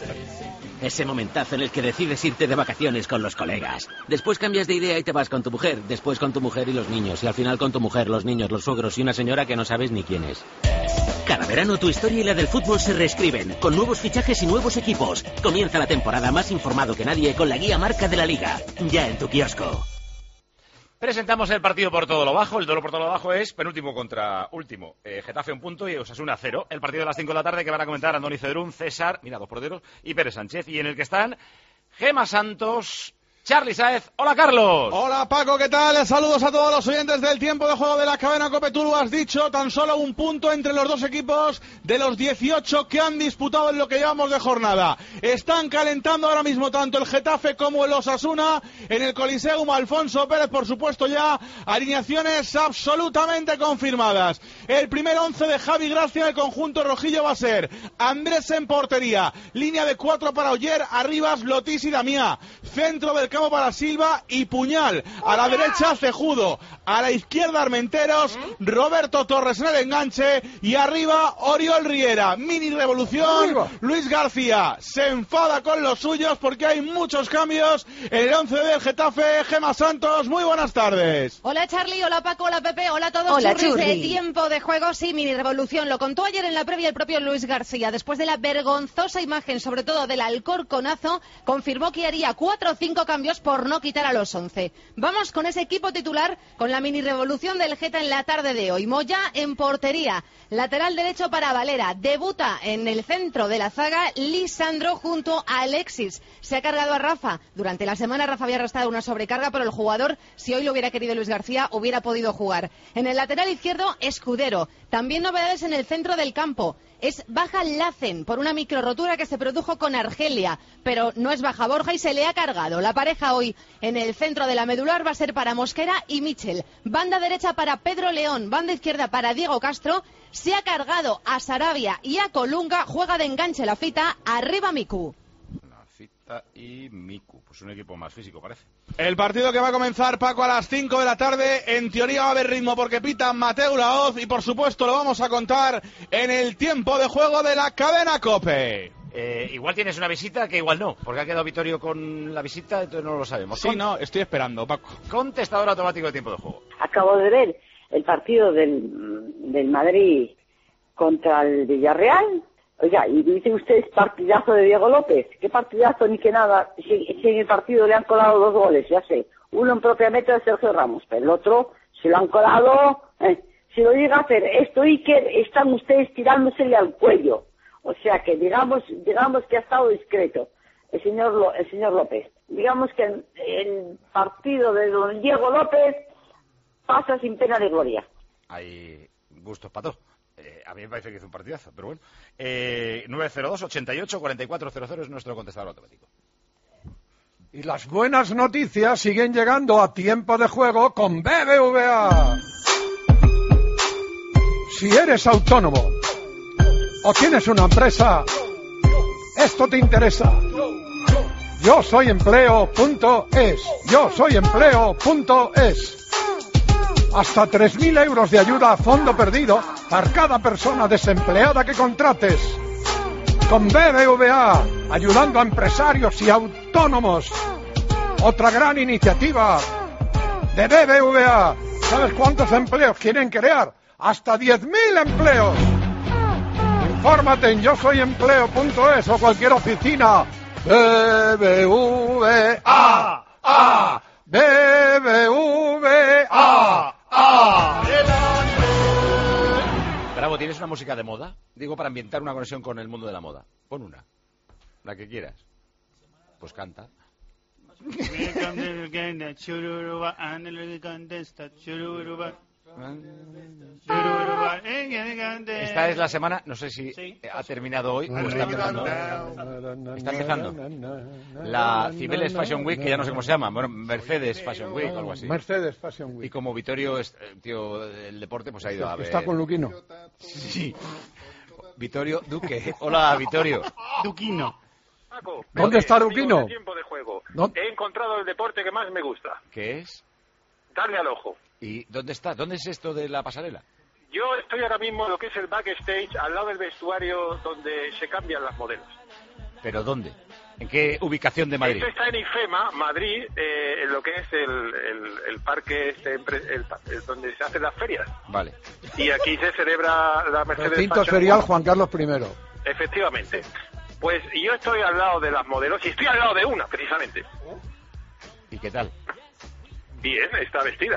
S9: Ese momentazo en el que decides irte de vacaciones con los colegas. Después cambias de idea y te vas con tu mujer. Después con tu mujer y los niños. Y al final con tu mujer, los niños, los suegros y una señora que no sabes ni quién es. Cada verano tu historia y la del fútbol se reescriben. Con nuevos fichajes y nuevos equipos. Comienza la temporada más informado que nadie con la guía marca de la Liga. Ya en tu kiosco.
S5: Presentamos el partido por todo lo bajo. El duelo por todo lo bajo es penúltimo contra último. Getafe 1 punto y Osasuna 0. El partido de las 5 de la tarde que van a comentar Andoni Cedrún, César, mira, 2 porteros, y Pérez Sánchez. Y en el que están Gema Santos, Charly Sáez. Hola, Carlos.
S6: Hola, Paco, ¿qué tal? Saludos a todos los oyentes del Tiempo de Juego de la Cadena COPE. Tú lo has dicho, tan solo un punto entre los dos equipos de los 18 que han disputado en lo que llevamos de jornada. Están calentando ahora mismo tanto el Getafe como el Osasuna en el Coliseum Alfonso Pérez, por supuesto ya alineaciones absolutamente confirmadas. El primer 11 de Javi Gracia del conjunto rojillo va a ser Andrés en portería, línea de 4 para Oyer, Arribas, Lotis y Damià, centro del campo para Silva y Puñal, a la derecha Cejudo, a la izquierda Armenteros, Roberto Torres en el enganche y arriba Oriol Riera. Mini revolución, Luis García se enfada con los suyos porque hay muchos cambios en el 11 del Getafe. Gema Santos, muy buenas tardes.
S20: Hola Charly, hola Paco, hola Pepe, hola a todos.
S21: Hola,
S20: Churris de
S21: Churri.
S20: Tiempo de Juego, sí, mini revolución. Lo contó ayer en la previa el propio Luis García. Después de la vergonzosa imagen, sobre todo del Alcorconazo, confirmó que haría 4 o 5 cambios por no quitar a los 11. Vamos con ese equipo titular, con la mini revolución del Geta en la tarde de hoy. Moya en portería, lateral derecho para Valera, debuta en el centro de la zaga Lisandro junto a Alexis. Se ha cargado a Rafa. Durante la semana Rafa había arrastrado una sobrecarga, pero el jugador, si hoy lo hubiera querido Luis García, hubiera podido jugar. En el lateral izquierdo, Escudero. También novedades en el centro del campo. Es baja Lacen por una microrotura que se produjo con Argelia, pero no es baja Borja y se le ha cargado. La pareja hoy en el centro de la medular va a ser para Mosquera y Michel. Banda derecha para Pedro León, banda izquierda para Diego Castro. Se ha cargado a Sarabia y a Colunga, juega de enganche la fita, arriba Miku.
S5: Y Miku, pues un equipo más físico parece.
S6: El partido que va a comenzar, Paco, a las 5 de la tarde. En teoría va a haber ritmo porque pita Mateu Laoz y por supuesto lo vamos a contar en el Tiempo de Juego de la Cadena COPE.
S5: Igual tienes una visita que igual no, porque ha quedado Vittorio con la visita, entonces no lo sabemos.
S6: Sí, no, estoy esperando, Paco.
S5: Contestador automático de Tiempo de Juego.
S22: Acabo de ver el partido del Madrid contra el Villarreal. Oiga, y dice usted partidazo de Diego López. ¿Qué partidazo ni que nada? Si en el partido le han colado 2 goles, ya sé. Uno en propia meta de Sergio Ramos, pero el otro se lo han colado. Si lo llega a hacer esto Iker, están ustedes tirándosele al cuello. O sea que digamos que ha estado discreto el señor López. Digamos que el partido de don Diego López pasa sin pena de gloria.
S5: Hay gustos para todo. A mí me parece que hizo un partidazo, pero bueno. 902-88-4400 es nuestro contestador automático.
S1: Y las buenas noticias siguen llegando a tiempo de juego con BBVA. Si eres autónomo o tienes una empresa, esto te interesa. Yo soy empleo.es. Yo soy empleo.es. Hasta 3.000 euros de ayuda a fondo perdido para cada persona desempleada que contrates. Con BBVA, ayudando a empresarios y autónomos. Otra gran iniciativa de BBVA. ¿Sabes cuántos empleos quieren crear? Hasta 10.000 empleos. Infórmate en yosoyempleo.es o cualquier oficina. BBVA. BBVA.
S5: Bravo, ¿tienes una música de moda? Digo, para ambientar una conexión con el mundo de la moda. Pon una. La que quieras. Pues canta. Esta es la semana, no sé si ha terminado hoy o está empezando. Está empezando. La Cibeles Fashion Week, que ya no sé cómo se llama. Bueno, Mercedes Fashion Week o algo así.
S1: Mercedes Fashion Week.
S5: Y como Vittorio es tío del deporte, pues ha ido a ver.
S1: Está con Luquino.
S5: Sí. Vittorio Duque. Hola, Vittorio.
S7: Duquino.
S18: Paco,
S1: ¿Dónde está Duquino?
S18: Tiempo de juego.
S1: ¿No?
S18: He encontrado el deporte que más me gusta.
S5: ¿Qué es?
S18: Darle al ojo.
S5: ¿Y dónde está? ¿Dónde es esto de la pasarela?
S18: Yo estoy ahora mismo en lo que es el backstage, al lado del vestuario donde se cambian las modelos.
S5: ¿Pero dónde? ¿En qué ubicación de Madrid?
S18: Esto está en IFEMA, Madrid, en lo que es el parque donde se hacen las ferias.
S5: Vale.
S18: Y aquí se celebra la Mercedes
S1: Recinto
S18: Fashion
S1: ferial
S18: Week.
S1: Juan Carlos I.
S18: Efectivamente. Pues yo estoy al lado de las modelos y estoy al lado de una, precisamente.
S5: ¿Y qué tal?
S18: Bien, está vestida.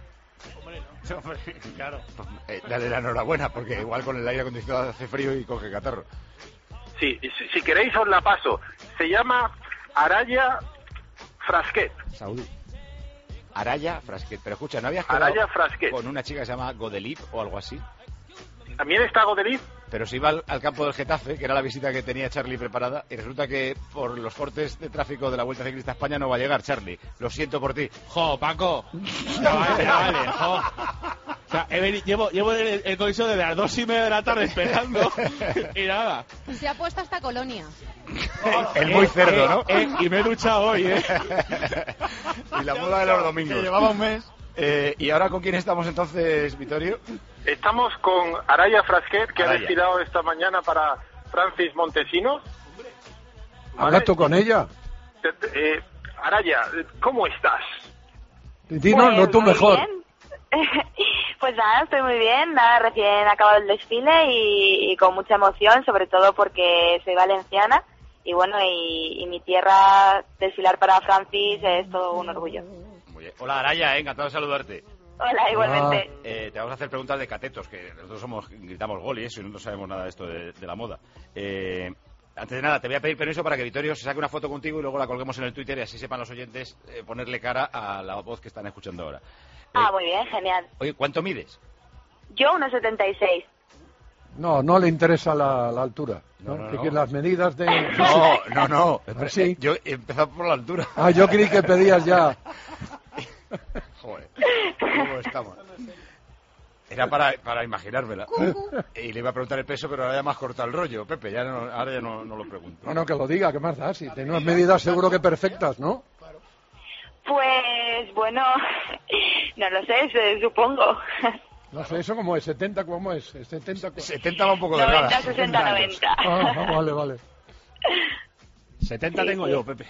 S7: Claro.
S5: Dale la enhorabuena, porque igual con el aire acondicionado hace frío y coge catarro.
S18: Sí, si queréis os la paso. Se llama Araya Frasquet.
S5: Saúl. Araya Frasquet. Pero escucha, ¿no habías quedado
S18: Araya Frasquet.
S5: con una chica que se llama Godelip o algo así?
S18: ¿También está Godelip?
S5: Pero se iba al campo del Getafe, que era la visita que tenía Charlie preparada, y resulta que por los cortes de tráfico de la Vuelta Ciclista a España no va a llegar, Charlie. Lo siento por ti.
S6: Jo, Paco. Ya vale, jo. O sea, llevo el coliseo desde las 2:30 de la tarde esperando y nada.
S20: Se ha puesto hasta Colonia.
S5: El muy cerdo, ¿no?
S6: Y me he duchado hoy,
S5: Y la moda de los domingos.
S7: Que llevaba un mes.
S5: ¿Y ahora con quién estamos entonces, Vittorio?
S18: Estamos con Araya Frasquet, que
S5: Araya.
S18: ha desfilado esta mañana para Francis Montesinos.
S1: Habla tú con ella.
S18: Araya, ¿cómo estás?
S1: Dinos,
S2: Pues
S1: no tú
S2: muy
S1: mejor.
S2: bien. Pues nada, estoy muy bien, nada, recién acabado el desfile y con mucha emoción, sobre todo porque soy valenciana y bueno, y mi tierra, desfilar para Francis es todo un orgullo.
S5: Muy bien. Hola, Araya, encantado de saludarte.
S2: Hola, igualmente.
S5: Te vamos a hacer preguntas de catetos, que nosotros gritamos gol y eso, y no sabemos nada de esto de la moda. Antes de nada, te voy a pedir permiso para que Vittorio se saque una foto contigo y luego la colguemos en el Twitter y así sepan los oyentes ponerle cara a la voz que están escuchando ahora.
S2: Muy bien, genial.
S5: Oye, ¿cuánto mides?
S2: Yo 1,76.
S1: No le interesa la altura. ¿no? Que las medidas de...
S5: No.
S1: ¿Ah, sí?
S5: Yo he empezado por la altura.
S1: Yo creí que pedías ya.
S5: Joder, ¿cómo estamos? Era para imaginármela. Y le iba a preguntar el peso, pero ahora ya me has cortado el rollo, Pepe. Ahora ya no lo pregunto.
S1: Bueno, que lo diga, ¿qué más da? Si tiene unas medidas seguro que perfectas, ¿no?
S2: Pues bueno, no lo sé, supongo.
S1: No sé, ¿eso cómo es? 70, ¿cómo es?
S5: 70 va un poco delgada.
S2: 90, 60, 90.
S1: Vale.
S6: 70 sí, tengo yo, Pepe.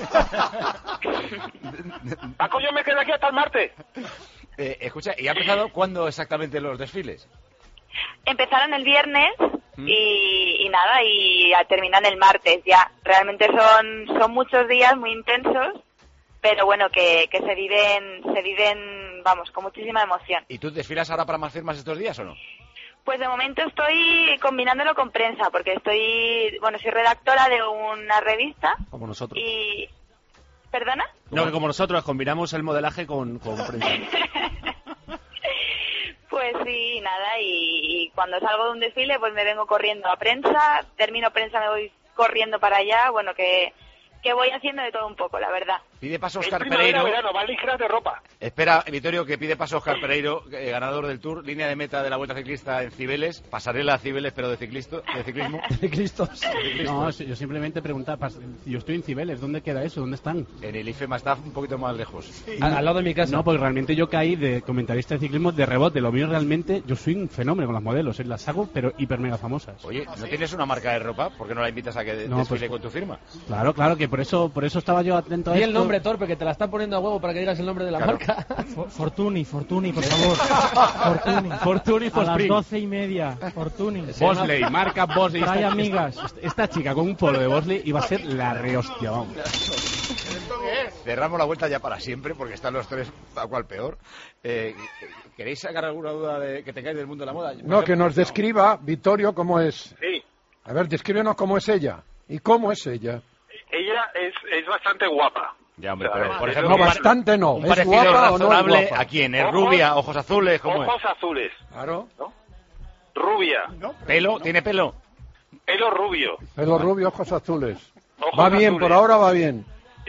S18: Paco, yo me quedo aquí hasta el martes.
S5: Escucha, ¿y ha empezado cuándo exactamente los desfiles?
S2: Empezaron el viernes y nada, y terminan el martes ya. Realmente son muchos días muy intensos pero bueno, que se viven, vamos, con muchísima emoción.
S5: ¿Y tú desfilas ahora para más firmas estos días o no?
S2: Pues de momento estoy combinándolo con prensa, porque soy redactora de una revista.
S4: Como nosotros.
S2: Y... ¿Perdona?
S4: No, que como nosotros combinamos el modelaje con prensa.
S2: Pues sí, nada, y cuando salgo de un desfile pues me vengo corriendo a prensa, termino prensa, me voy corriendo para allá, bueno, que voy haciendo de todo un poco, la verdad.
S5: Pide paso Óscar Pereiro.
S18: Verano, van ligeras de ropa.
S5: Espera, Vittorio, que pide paso Óscar Pereiro, ganador del Tour, línea de meta de la Vuelta Ciclista en Cibeles, pasarela a Cibeles, pero de ciclismo.
S13: Ciclistas.
S15: No, yo simplemente preguntaba, yo estoy en Cibeles, ¿dónnde queda eso? ¿Dónde están?
S5: En el IFEMA está un poquito más lejos.
S13: Al lado de mi casa.
S15: No, porque realmente yo caí de comentarista de ciclismo de rebote. Lo mío realmente, yo soy un fenómeno con las modelos, las hago, pero hiper mega famosas.
S5: Oye, ¿no tienes una marca de ropa? ¿Por qué no la invitas a que desfile con tu firma?
S15: Claro, que por eso estaba yo atento a
S13: Y
S15: esto.
S13: el nombre, Torpe, que te la están poniendo a huevo para que digas el nombre de la marca.
S8: Fortuny, por favor.
S15: Fortuny for
S8: a las
S15: Spring.
S8: 12:30. Fortuny.
S15: Bosley, marca Bosley.
S8: Trae amigas.
S15: Esta chica con un polo de Bosley iba a ser la rehostia, vamos.
S5: Cerramos la vuelta ya para siempre, porque están los tres a cual peor. ¿Queréis sacar alguna duda que tengáis del mundo de la moda?
S1: No, que nos describa, Vittorio, cómo es.
S18: Sí.
S1: A ver, descríbenos cómo es ella. ¿Y cómo es ella?
S18: Ella es bastante guapa.
S5: Ya, hombre,
S18: O sea,
S5: pero, por
S18: es
S5: ejemplo,
S1: No, bastante no.
S5: un
S1: ¿Es
S5: parecido
S1: guapa o no es
S5: razonable
S1: guapa?
S5: ¿a quién? ¿Es rubia, ojos azules? ¿Cómo
S18: Ojos
S5: es?
S18: azules.
S1: Claro.
S18: Rubia.
S5: ¿Pelo? ¿Tiene pelo?
S18: Pelo rubio.
S1: Pelo rubio, ojos azules.
S18: Ojos
S1: Va bien,
S18: azules.
S1: por ahora va bien.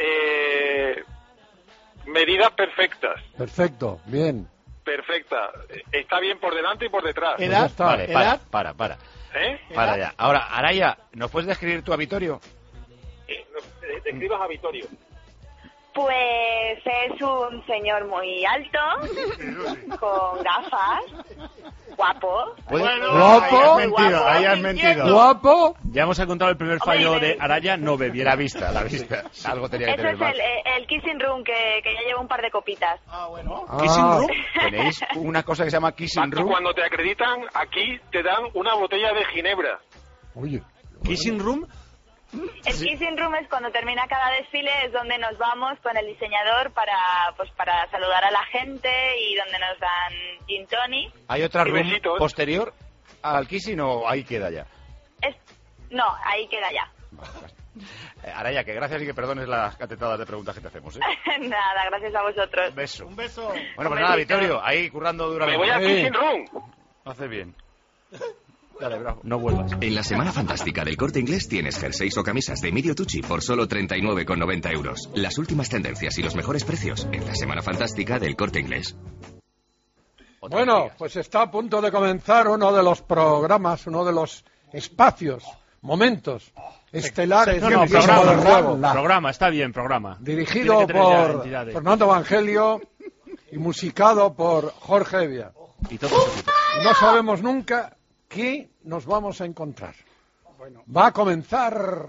S18: Medidas perfectas.
S1: Perfecto, bien.
S18: Perfecta. Está bien por delante y por detrás.
S1: Pues ya está.
S5: Vale, para.
S18: ¿Eh?
S5: Para ya. Ahora, Araya, ¿nos puedes describir tú a Vittorio?
S18: Describas a Vittorio.
S2: Pues es un señor muy alto, con gafas, guapo.
S1: ¿Guapo?
S5: Ahí has mentido.
S1: ¿Guapo?
S4: Ya hemos encontrado el primer fallo de Araya, no bebía.
S5: La vista. Algo tenía que
S2: Eso
S5: tener
S2: es
S5: más.
S2: el kissing room, que ya llevo un par de copitas.
S5: ¿Kissing room? ¿Tenéis una cosa que se llama kissing room?
S18: Cuando te acreditan, aquí te dan una botella de ginebra.
S1: Oye.
S4: ¿Kissing room?
S2: El kissing room es cuando termina cada desfile, es donde nos vamos con el diseñador para saludar a la gente y donde nos dan gin tonic.
S5: ¿Hay otra
S18: Y
S5: room
S18: besitos.
S5: posterior al kissing o ahí queda ya?
S2: No, ahí queda ya.
S5: Araya, que gracias y que perdones las catetadas de preguntas que te hacemos, ¿eh?
S2: Nada, gracias a vosotros.
S5: Un beso.
S8: Un beso.
S5: Bueno, pues nada, Vittorio, ahí currando duramente.
S18: Me voy al kissing room.
S5: Hace bien. Dale, bravo.
S4: No vuelvas.
S16: En la Semana Fantástica del Corte Inglés tienes jerseys o camisas de Emilio Tucci por solo 39,90 euros. Las últimas tendencias y los mejores precios en la Semana Fantástica del Corte Inglés.
S1: Bueno, pues está a punto de comenzar uno de los programas, uno de los espacios, momentos estelares
S4: No,
S1: del tiempo de juego.
S4: programa, está bien, programa.
S1: Dirigido
S4: Tiene que tener ya
S1: por
S4: entidades.
S1: Fernando Evangelio y musicado por Jorge Evia.
S4: Y todo eso.
S1: No sabemos nunca qué nos vamos a encontrar. Va a comenzar...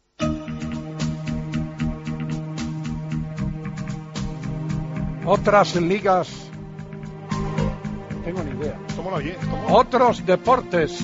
S1: Otras ligas... No tengo ni idea.
S19: Tómalo, oye.
S1: Otros deportes.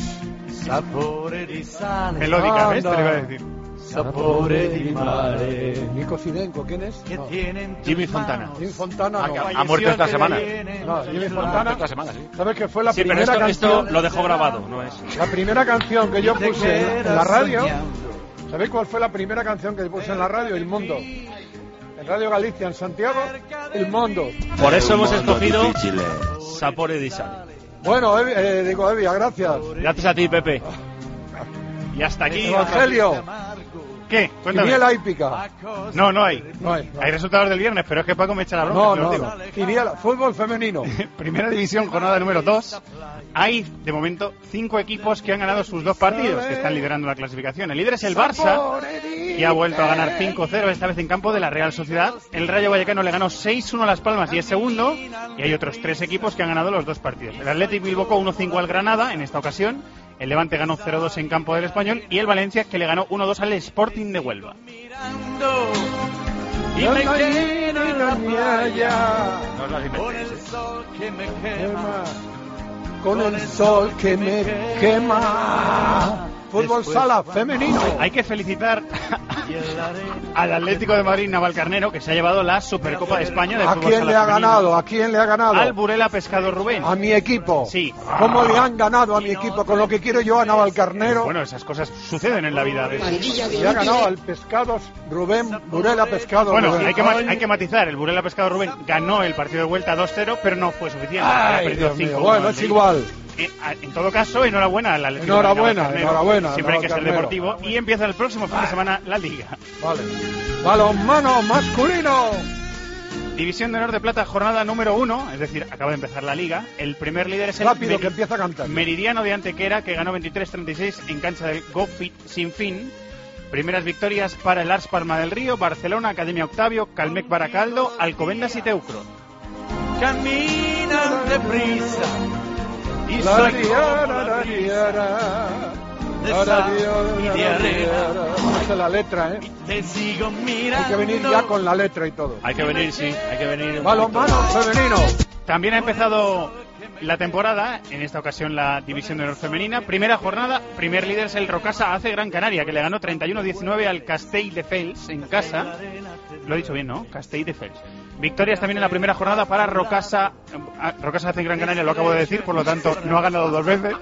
S7: Melódica, ¿ves? Te lo iba a
S1: Anda.
S7: decir.
S13: Sapore di mare.
S1: Nico Fidenco, ¿quién es? No.
S4: Jimmy Fontana.
S1: Jimmy Fontana no.
S5: Ha muerto esta semana.
S1: No, Jimmy Fontana.
S5: Esta semana, sí.
S1: ¿Sabes que fue la
S4: Sí, pero
S1: primera
S4: esto
S1: canción?
S4: lo dejó grabado, no es.
S1: La primera canción que yo puse en la radio. ¿Sabéis cuál fue la primera canción que puse en la radio? El Mundo. En Radio Galicia, en Santiago, El Mundo.
S4: Por eso hemos escogido Sapore di Sale.
S1: Bueno, Evia, gracias.
S4: Gracias a ti, Pepe. Y hasta aquí.
S1: Evangelio,
S7: ¿Qué? Cuéntame.
S1: quiniela hípica.
S7: No hay.
S1: No hay.
S7: Hay resultados del viernes, pero es que Paco me echa la bronca.
S1: No,
S7: te lo
S1: no,
S7: digo.
S1: no. Quiniela, fútbol femenino.
S7: Primera división, jornada número 2. Hay, de momento, 5 equipos que han ganado sus 2 partidos, que están liderando la clasificación. El líder es el Barça, que ha vuelto a ganar 5-0, esta vez en campo de la Real Sociedad. El Rayo Vallecano le ganó 6-1 a Las Palmas y es segundo. Y hay otros 3 equipos que han ganado los 2 partidos. El Athletic Bilbao 1-5 al Granada, en esta ocasión. El Levante ganó 0-2 en campo del Español. Y el Valencia, que le ganó 1-2 al Sporting de Huelva.
S1: Y me quedo en la playa.
S5: No os las inventéis,
S1: Con el sol que me quema. Fútbol sala femenino.
S7: Hay que felicitar al Atlético de Madrid Navalcarnero, que se ha llevado la Supercopa de España de
S1: ¿A
S7: fútbol
S1: quién
S7: sala
S1: le ha
S7: femenino.
S1: ganado? ¿A quién le ha ganado?
S7: Al Burela Pescado Rubén.
S1: A mi equipo.
S7: Sí.
S1: ¿Cómo le han ganado a mi equipo? Con lo que quiero yo a Navalcarnero.
S7: Bueno, esas cosas suceden en la vida.
S1: Le ha ganado al Pescados Rubén, Burela Pescado
S7: Bueno,
S1: Rubén.
S7: hay que matizar. El Burela Pescado Rubén ganó el partido de vuelta 2-0, pero no fue suficiente.
S1: Ay,
S7: Ha perdido
S1: Dios mío.
S7: 5-1
S1: Bueno,
S7: al
S1: es
S7: Leeds.
S1: igual.
S7: En todo caso, enhorabuena al Atlético.
S1: Enhorabuena,
S7: Navalcarnero.
S1: enhorabuena,
S7: Siempre hay que ser
S1: Navalcarnero.
S7: deportivo. Y empieza el próximo fin de semana la Liga.
S1: Vale. Balonmano masculino.
S7: División de Honor de Plata, jornada número 1, es decir, acaba de empezar la Liga. El primer líder es el
S1: Rápido, que empieza a cantar.
S7: Meridiano de Antequera, que ganó 23-36 en cancha del GoFit Sin Fin. Primeras victorias para el Ars Palma del Río, Barcelona, Academia Octavio, Calmec Baracaldo, Alcobendas y Teucro.
S10: Caminan deprisa y
S1: La
S10: soy
S1: riara,
S10: como la
S1: la
S10: brisa
S1: riara,
S10: de
S1: la
S10: sal
S1: riara,
S10: y de
S1: la
S10: arena.
S1: riara. No sé la letra, ¿eh?
S10: Te sigo mirando.
S1: Hay que venir ya con la letra y todo.
S4: Hay que venir, sí, hay que venir.
S1: Balonmano femenino.
S7: También ha empezado la temporada, en esta ocasión la División de Honor Femenina. Primera jornada, primer líder es el Rocasa AC Gran Canaria, que le ganó 31-19 al Castelldefels en casa. Lo he dicho bien, ¿no? Castelldefels. Victorias también en la primera jornada para Rocasa. Rocasa AC Gran Canaria, lo acabo de decir, por lo tanto no ha ganado 2 veces.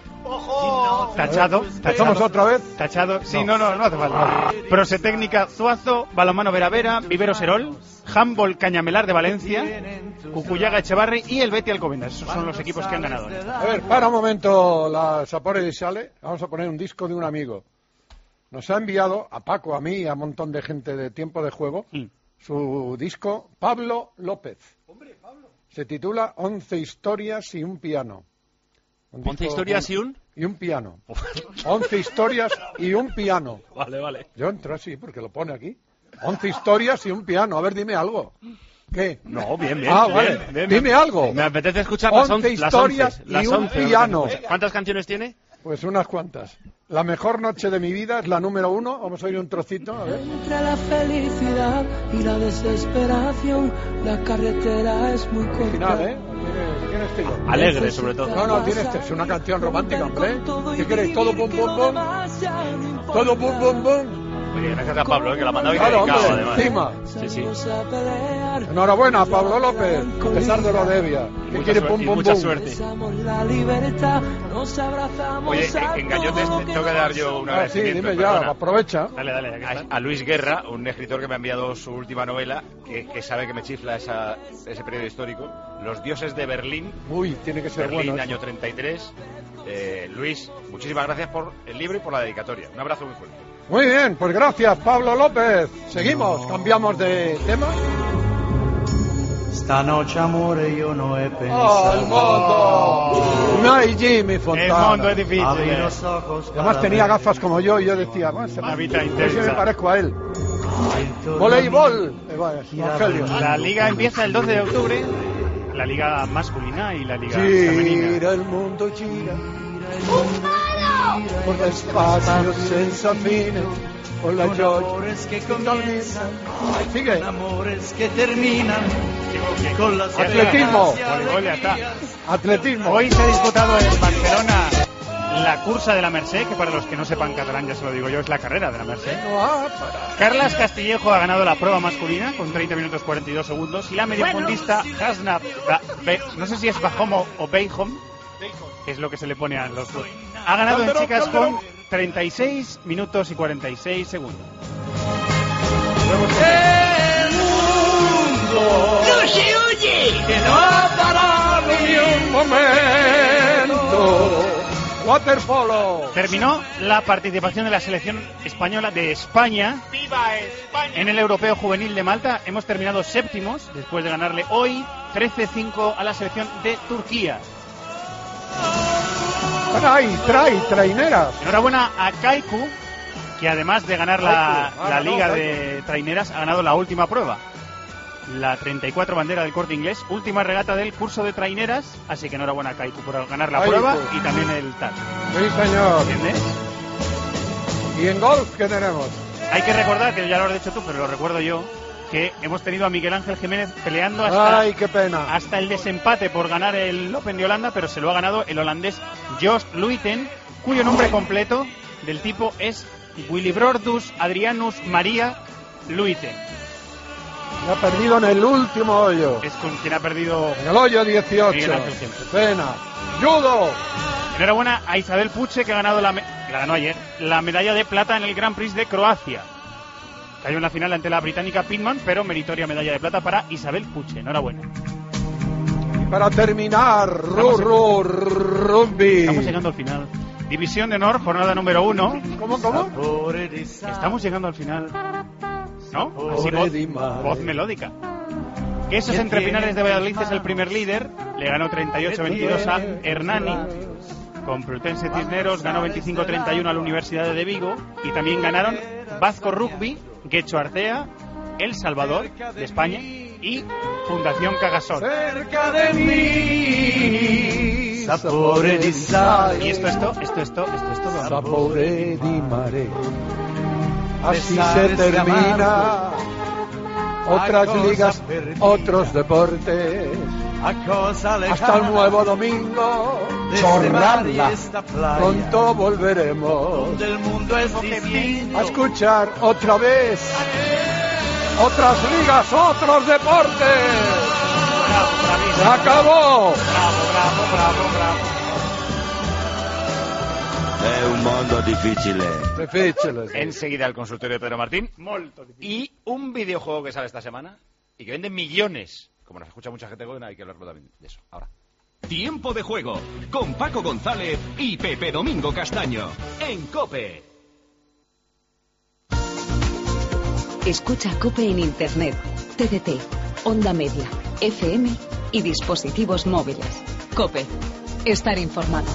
S7: Tachado.
S1: ¿Estamos otra vez?
S7: Tachado. Sí, no hace falta. Prose Técnica Zuazo, Balonmano Veravera, Vivero Serol, Handball Cañamelar de Valencia, Cucuyaga Echevarri y el Betis Alcobendas. Esos son los equipos que han ganado.
S1: A ver, para un momento la Sapore di Sale. Vamos a poner un disco de un amigo. Nos ha enviado a Paco, a mí y a un montón de gente de Tiempo de Juego su disco Pablo López. Se titula 11 historias y un piano.
S4: 11 historias y un...
S1: Y un piano. 11 historias y un piano.
S4: Vale, vale.
S1: Yo entro así porque lo pone aquí. 11 historias y un piano. A ver, dime algo. ¿Qué?
S4: No, bien.
S1: Ah, vale.
S4: Bien.
S1: Dime algo.
S4: Me apetece escuchar las
S1: 11 historias y un piano.
S4: ¿Cuántas canciones tiene?
S1: Pues unas cuantas. La mejor noche de mi vida es la número 1. Vamos a oír un trocito, a ver.
S10: Entre la felicidad y la desesperación, la carretera es muy corta.
S1: Final, ¿eh? Tiene estilo.
S4: Alegre, sobre todo.
S1: No, tiene es una canción romántica, hombre. ¿Qué queréis? Todo bum bum bum. Todo bum bum bum.
S5: Oye, gracias a Pablo, que la ha mandado y
S1: Claro,
S5: dedicado,
S1: hombre,
S5: además.
S1: encima.
S5: Sí.
S1: Enhorabuena, Pablo López, a pesar de lo de Evia. Que quiere pum bum
S5: mucha
S1: bum.
S5: suerte.
S10: La libertad, nos abrazamos.
S5: Oye, en Gallotes tengo que dar yo un
S1: Sí,
S5: agradecimiento.
S1: dime ya,
S5: perdona.
S1: aprovecha.
S7: Dale.
S5: A Luis Guerra, un escritor que me ha enviado su última novela, que sabe que me chifla ese periodo histórico, Los dioses de Berlín.
S1: Uy, tiene que ser
S5: Berlín,
S1: bueno.
S5: año 33. Luis, muchísimas gracias por el libro y por la dedicatoria. Un abrazo muy fuerte.
S1: Muy bien, pues gracias, Pablo López. Seguimos, cambiamos de tema.
S10: Stanoche amore io no he
S1: ¡Oh,
S10: pensato.
S1: el mondo! Unai Jimmy Fontana.
S7: El mundo es difícil.
S10: Abrí los ojos
S1: Además
S10: para
S1: tenía
S10: ver.
S1: gafas como yo y yo decía,
S7: Una vida
S1: si
S7: intensa.
S1: me parezco a él. Voleibol. Evangelio.
S7: La liga empieza el 12 de octubre, la liga masculina y la liga femenina.
S1: Gira el mundo, gira. Por l'espacio senza fine. Por la
S10: Amores que comienzan,
S1: Sigue.
S10: amores que terminan, con las
S1: Atletismo.
S7: Voleibol, ya está.
S1: Atletismo.
S7: Hoy se ha disputado en Barcelona la cursa de la Mercè, que para los que no sepan catalán, ya se lo digo yo, es la carrera de la Mercè. Carlas Castillejo ha ganado la prueba masculina con 30 minutos 42 segundos y la mediafondista Hasna, no sé si es Bajomo o Beijom, que es lo que se le pone a los dos. Ha ganado en chicas con 36 minutos y 46 segundos.
S10: El mundo no se oye, que no ha parado
S1: ni un momento. Waterpolo.
S7: Terminó la participación de la selección española de España en el Europeo Juvenil de Malta. Hemos terminado séptimos después de ganarle hoy 13-5 a la selección de Turquía.
S1: Traineras.
S7: Enhorabuena a Kaiku, que además de ganar la liga de traineras, ha ganado la última prueba. La 34 bandera del Corte Inglés, última regata del curso de traineras, así que enhorabuena a Kaiku por ganar la prueba y también el TAC.
S1: Sí, señor.
S7: ¿Entiendes?
S1: ¿Y en golf qué tenemos?
S7: Hay que recordar, que ya lo has dicho tú, pero lo recuerdo yo, que hemos tenido a Miguel Ángel Jiménez peleando
S1: Ay, qué pena.
S7: hasta el desempate por ganar el Open de Holanda, pero se lo ha ganado el holandés Joost Luiten, cuyo nombre completo del tipo es Willibrordus Adrianus Maria Luite.
S1: Y ha perdido en el último hoyo.
S7: Es con quien ha perdido.
S1: En el hoyo 18.
S7: Miguel Ángel Siempre.
S1: Pena. Judo.
S7: Enhorabuena a Isabel Puche, que ha ganado la ganó ayer la medalla de plata en el Grand Prix de Croacia. Cayó en la final ante la británica Pitman, pero meritoria medalla de plata para Isabel Puche. Enhorabuena.
S1: Y para terminar, rugby.
S7: Estamos llegando al final. División de honor, jornada número 1.
S1: ¿Cómo?
S7: Estamos llegando al final. ¿No? Así voz melódica. Quesos entre Pinares de Valladolid es el primer líder. Le ganó 38-22 a Hernani. Complutense Cisneros ganó 25-31 a la Universidad de Vigo. Y también ganaron Vasco Rugby, Guecho Artea, El Salvador de España y Fundación Cagasol.
S10: Cerca de mí, sapore di sale.
S7: Y esto.
S1: Sapore di mare. Así se termina. Otras ligas, otros deportes. Hasta el nuevo domingo. Chorranda. Pronto volveremos a escuchar otra vez otras ligas, otros deportes. Se acabó.
S7: Bravo.
S11: Es un mundo difícil.
S5: Enseguida el consultorio de Pedro Martín. Y un videojuego que sale esta semana y que vende millones. Como nos escucha mucha gente, hay que hablarlo también de eso. Ahora.
S9: Tiempo de juego con Paco González y Pepe Domingo Castaño en COPE.
S21: Escucha COPE en Internet, TDT, Onda Media, FM y dispositivos móviles. COPE. Estar informado.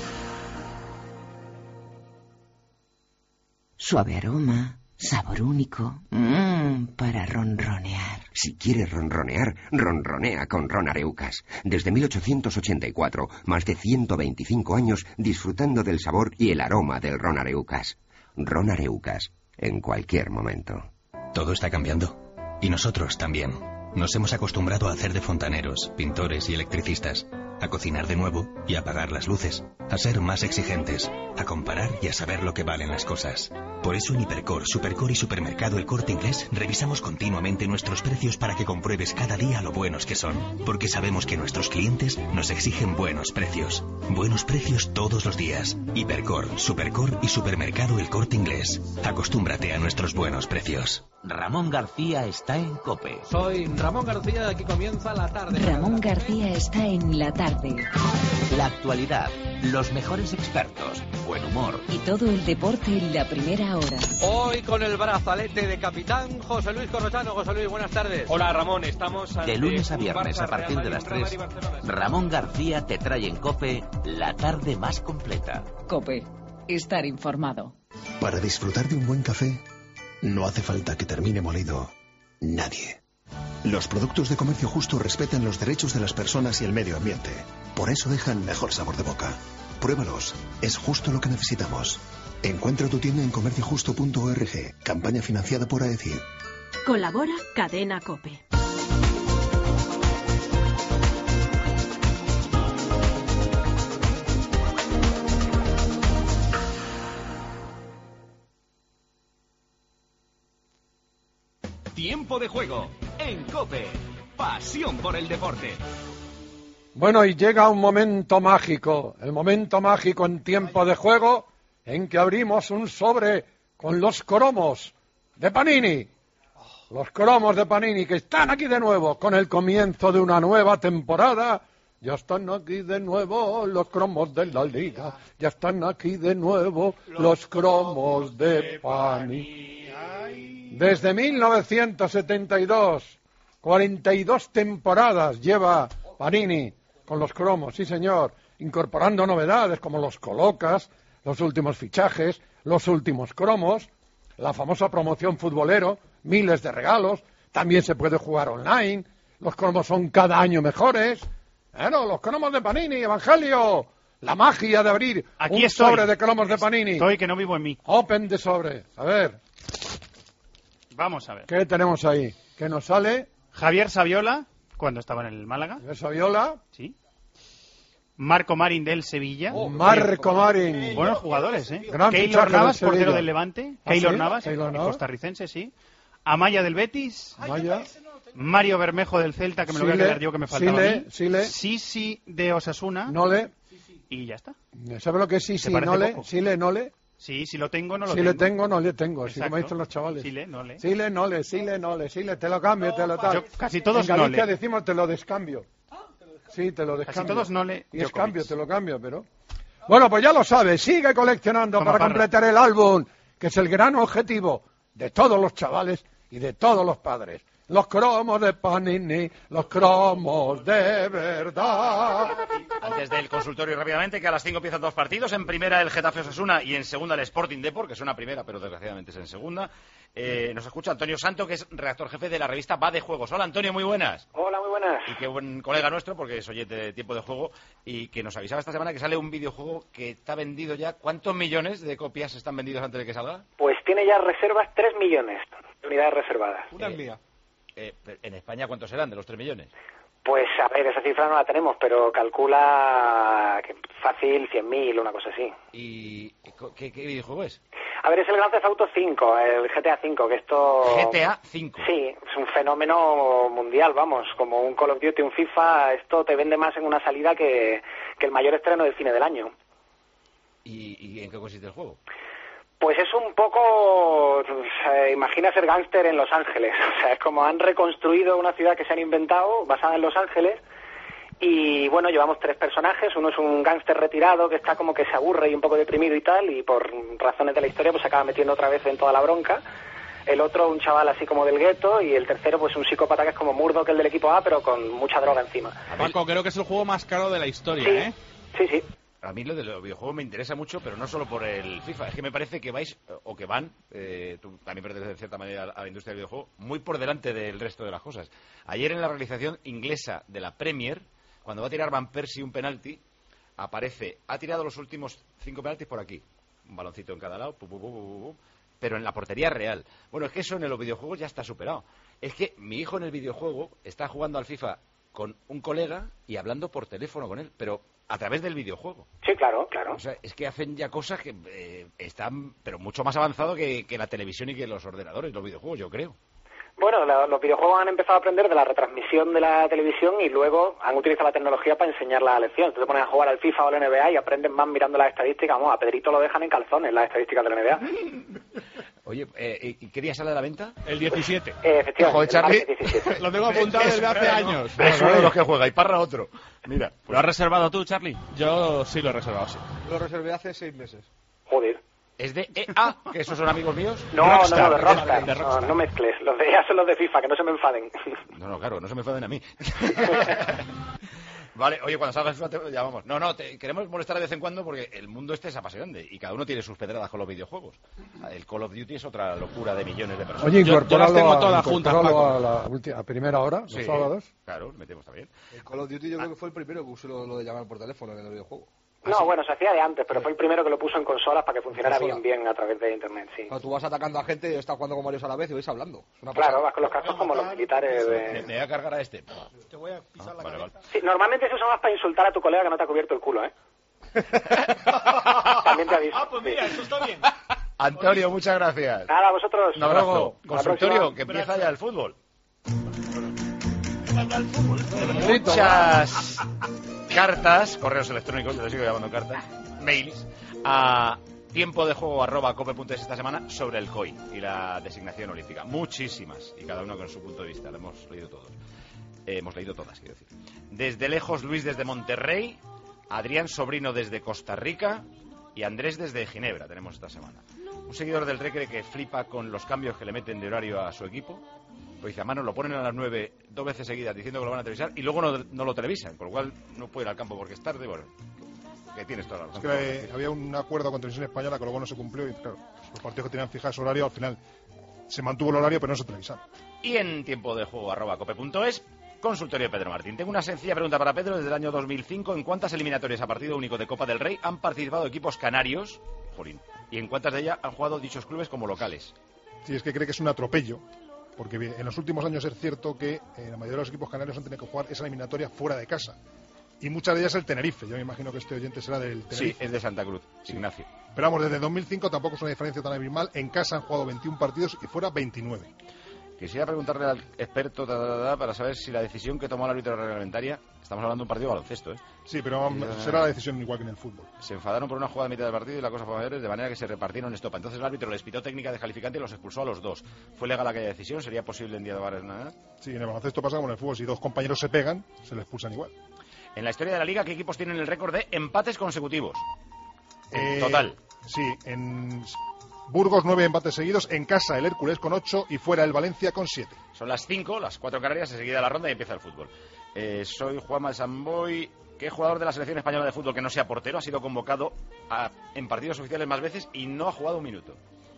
S23: Suave aroma, sabor único, para ronronear.
S24: Si quieres ronronear, ronronea con Ron Areucas. Desde 1884, más de 125 años disfrutando del sabor y el aroma del Ron Areucas. Ron Areucas, en cualquier momento.
S25: Todo está cambiando. Y nosotros también. Nos hemos acostumbrado a hacer de fontaneros, pintores y electricistas, a cocinar de nuevo y a apagar las luces, a ser más exigentes, a comparar y a saber lo que valen las cosas. Por eso en Hipercor, Supercor y Supermercado El Corte Inglés revisamos continuamente nuestros precios para que compruebes cada día lo buenos que son. Porque sabemos que nuestros clientes nos exigen buenos precios. Buenos precios todos los días. Hipercor, Supercor y Supermercado El Corte Inglés. Acostúmbrate a nuestros buenos precios.
S9: Ramón García está en COPE.
S14: Soy Ramón García, aquí comienza la tarde.
S21: Ramón García está en la tarde.
S9: La actualidad, los mejores expertos, buen humor.
S21: Y todo el deporte en la primera hora.
S14: Hoy con el brazalete de capitán José Luis Corrochano. José Luis, buenas tardes.
S26: Hola Ramón, estamos
S9: de lunes a viernes a partir de las 3. Ramón García te trae en COPE la tarde más completa.
S21: COPE, estar informado.
S27: Para disfrutar de un buen café, no hace falta que termine molido nadie. Los productos de Comercio Justo respetan los derechos de las personas y el medio ambiente. Por eso dejan mejor sabor de boca. Pruébalos. Es justo lo que necesitamos. Encuentra tu tienda en comerciojusto.org. Campaña financiada por AECI.
S28: Colabora Cadena COPE.
S9: Tiempo de juego en COPE. Pasión por el deporte.
S1: Bueno, y llega un momento mágico, el momento mágico en tiempo de juego, en que abrimos un sobre con los cromos de Panini. Los cromos de Panini que están aquí de nuevo con el comienzo de una nueva temporada. Ya están aquí de nuevo los cromos de la Liga. Ya están aquí de nuevo los cromos de Panini. Desde 1972, 42 temporadas lleva Panini con los cromos, sí señor, incorporando novedades como los colocas, los últimos fichajes, los últimos cromos, la famosa promoción futbolero, miles de regalos, también se puede jugar online, los cromos son cada año mejores. Bueno, los cromos de Panini, Evangelio, la magia de abrir
S7: aquí
S1: un sobre de cromos de Panini.
S7: Estoy que no vivo en mí.
S1: Open de sobre, a ver.
S7: Vamos a ver.
S1: ¿Qué tenemos ahí? ¿Qué nos sale?
S7: Javier Saviola, cuando estaba en el Málaga.
S1: Javier Saviola.
S7: Sí. Marco Marín del Sevilla.
S1: Marco Marín.
S7: Buenos jugadores, ¿eh?
S1: Gran
S7: Keylor
S1: fichaje del
S7: Navas,
S1: Sevilla.
S7: portero del Levante.
S1: ¿Ah,
S7: Keylor
S1: sí?
S7: Navas,
S1: Keylor Navas.
S7: costarricense, sí. Amaya del Betis.
S1: Amaya.
S7: Mario Bermejo del Celta, que me lo voy a quedar yo, que me faltaba a mí.
S1: Sile.
S7: de Osasuna.
S1: Nole.
S7: Y ya está.
S1: ¿Sabes lo que es
S7: ¿Te parece
S1: Nole?
S7: poco?
S1: Sile, Nole.
S7: Sí, si lo tengo, no lo
S1: Si
S7: tengo.
S1: le tengo, no le tengo. Así
S7: Exacto.
S1: como dicen los chavales.
S7: Sile, Nole.
S1: Sile, Nole, Sile, Nole, Sile. Te lo cambio, te lo tal.
S7: Yo casi todos
S1: En Galicia
S7: Nole.
S1: decimos te lo descambio. Sí, te lo descambio.
S7: Casi todos Nole.
S1: Y es
S7: Djokovic.
S1: cambio, te lo cambio, pero... Bueno, pues ya lo sabes. Sigue coleccionando
S7: Toma,
S1: para
S7: Parra.
S1: completar el álbum, que es el gran objetivo de todos los chavales y de todos los padres. Los cromos de Panini, los cromos de verdad.
S5: Antes del consultorio rápidamente, que a las 5 empiezan 2 partidos. En primera el Getafe Osasuna y en segunda el Sporting Depor, que es una primera, pero desgraciadamente es en segunda. Nos escucha Antonio Santo, que es redactor jefe de la revista Va de Juegos. Hola Antonio, muy buenas.
S3: Hola, muy buenas.
S5: Y qué buen colega nuestro, porque es oyente de Tiempo de Juego, y que nos avisaba esta semana que sale un videojuego que está vendido ya. ¿Cuántos millones de copias están vendidos antes de que salga?
S3: Pues tiene ya reservas 3 millones de unidades reservadas.
S5: Una mía. ¿En España cuántos serán de los 3 millones?
S3: Pues a ver, esa cifra no la tenemos, pero calcula que fácil 100.000, una cosa así.
S5: ¿Y qué videojuego es?
S3: A ver, es el Grand Theft Auto 5, el GTA 5, que esto...
S5: GTA 5.
S3: Sí, es un fenómeno mundial, vamos, como un Call of Duty, un FIFA, esto te vende más en una salida que el mayor estreno de cine del año.
S5: ¿Y en qué consiste el juego?
S3: Pues es un poco, imagina ser gángster en Los Ángeles, o sea, es como han reconstruido una ciudad que se han inventado basada en Los Ángeles y bueno, llevamos 3 personajes, uno es un gángster retirado que está como que se aburre y un poco deprimido y tal y por razones de la historia pues se acaba metiendo otra vez en toda la bronca, el otro un chaval así como del gueto y el tercero pues un psicópata que es como Murdoch, el del equipo A, pero con mucha droga encima.
S6: Paco, creo que es el juego más caro de la historia,
S3: Sí.
S6: ¿eh?
S3: Sí, sí.
S5: A mí lo de los videojuegos me interesa mucho, pero no solo por el FIFA. Es que me parece que vais, o que van, tú también perteneces de cierta manera a la industria del videojuego, muy por delante del resto de las cosas. Ayer en la realización inglesa de la Premier, cuando va a tirar Van Persie un penalti, aparece, ha tirado los últimos 5 penaltis por aquí. Un baloncito en cada lado, pero en la portería real. Bueno, es que eso en los videojuegos ya está superado. Es que mi hijo en el videojuego está jugando al FIFA con un colega y hablando por teléfono con él, pero a través del videojuego.
S3: Sí, claro, claro.
S5: O sea, es que hacen ya cosas que están, pero mucho más avanzado que la televisión y que los ordenadores, los videojuegos, yo creo.
S3: Bueno, los videojuegos han empezado a aprender de la retransmisión de la televisión y luego han utilizado la tecnología para enseñar la lección. Tú te pones a jugar al FIFA o al NBA y aprendes más mirando las estadísticas. Vamos, a Pedrito lo dejan en calzones las estadísticas de la NBA.
S5: Oye, ¿y qué día sale a la venta?
S6: El 17.
S3: Efectivamente.
S5: Joder, Charlie.
S3: el martes 17.
S6: Lo tengo apuntado desde hace años.
S5: Es uno de los que juega y Parra otro. Mira,
S4: ¿Lo has reservado tú, Charlie?
S6: Yo sí lo he reservado, sí.
S12: Lo reservé hace 6 meses.
S3: Joder.
S5: ¿Es de EA? ¿Que esos son amigos míos?
S3: No,
S5: Rockstar.
S3: de Rockstar.
S5: De Rockstar.
S3: No mezcles. Los de EA son los de FIFA, que no se me enfaden.
S5: No, claro, no se me enfaden a mí. Vale, oye, cuando salga el FIFA te llamamos. No, queremos molestar de vez en cuando porque el mundo este es apasionante y cada uno tiene sus pedradas con los videojuegos. El Call of Duty es otra locura de millones de personas.
S1: Oye, incorpóralo
S6: tengo todas juntas, Paco.
S1: a primera hora, los
S5: Sí,
S1: sábados.
S5: claro, metemos también.
S12: El Call of Duty yo creo que fue el primero que usó lo de llamar por teléfono en el videojuego.
S3: No, bueno, se hacía de antes, pero fue el primero que lo puso en consolas para que funcionara bien a través de internet, sí.
S12: Cuando tú vas atacando a gente y estás jugando con varios a la vez y vais hablando. Es una
S3: Claro,
S12: pasada.
S3: vas con los cascos como los militares de...
S5: Me voy a cargar a este.
S12: Te voy a pisar la
S5: Vale.
S3: Sí, normalmente se usa más para insultar a tu colega que no te ha cubierto el culo, ¿eh? También te aviso.
S6: Pues mira, eso está bien.
S5: Antonio, muchas gracias.
S3: Nada, a vosotros.
S5: Un abrazo.
S3: Luego.
S5: Consultorio,
S3: Próxima.
S5: que empieza ya el fútbol. Muchas cartas, correos electrónicos, yo les sigo llamando cartas, mails, a tiempodejuego@cope.es esta semana sobre el COI y la designación olímpica. Muchísimas, y cada uno con su punto de vista, lo hemos leído todos. Hemos leído todas, quiero decir. Desde lejos, Luis desde Monterrey, Adrián Sobrino desde Costa Rica y Andrés desde Ginebra, tenemos esta semana. Un seguidor del Recre que flipa con los cambios que le meten de horario a su equipo. Pues dice, a mano, lo ponen a las 9 2 veces seguidas diciendo que lo van a televisar y luego no lo televisan, con lo cual no puede ir al campo porque es tarde. Bueno, que tienes toda la razón.
S19: Es que había un acuerdo con Televisión Española que luego no se cumplió y claro, los partidos que tenían fijado su horario al final se mantuvo el horario pero no se televisaron.
S5: Y en tiempo de juego @cope.es, consultorio de Pedro Martín. Tengo una sencilla pregunta para Pedro. Desde el año 2005, ¿en cuántas eliminatorias a partido único de Copa del Rey han participado equipos canarios? Jolín. ¿Y en cuántas de ellas han jugado dichos clubes como locales?
S19: Sí, es que cree que es un atropello, porque en los últimos años es cierto que la mayoría de los equipos canarios han tenido que jugar esa eliminatoria fuera de casa. y muchas de ellas el Tenerife. Yo me imagino que este oyente será del Tenerife.
S5: Sí, es de Santa Cruz, Ignacio.
S19: Pero vamos, desde 2005 tampoco es una diferencia tan abismal. En casa han jugado 21 partidos y fuera 29.
S5: Quisiera preguntarle al experto para saber si la decisión que tomó el árbitro reglamentaria, estamos hablando de un partido de baloncesto, ¿eh?
S19: Sí, pero será la decisión igual que en el fútbol.
S5: Se enfadaron por una jugada a mitad del partido y la cosa fue a mayores, de manera que se repartieron estopa. Entonces el árbitro les pitó técnica descalificante y los expulsó a los dos. ¿Fue legal aquella decisión? ¿Sería posible en día de bares nada?
S19: Sí, en el baloncesto pasa como en el fútbol. Si dos compañeros se pegan, se les expulsan igual.
S5: En la historia de la Liga, ¿qué equipos tienen el récord de empates consecutivos? Total.
S19: Sí, en Burgos 9 empates seguidos, en casa el Hércules con 8 y fuera el Valencia con 7.
S5: Son las 5, las 4 Canarias, enseguida la ronda y empieza el fútbol. Soy Juanma de Samboy. ¿Qué jugador de la selección española de fútbol que no sea portero ha sido convocado en partidos oficiales más veces y no ha jugado un minuto?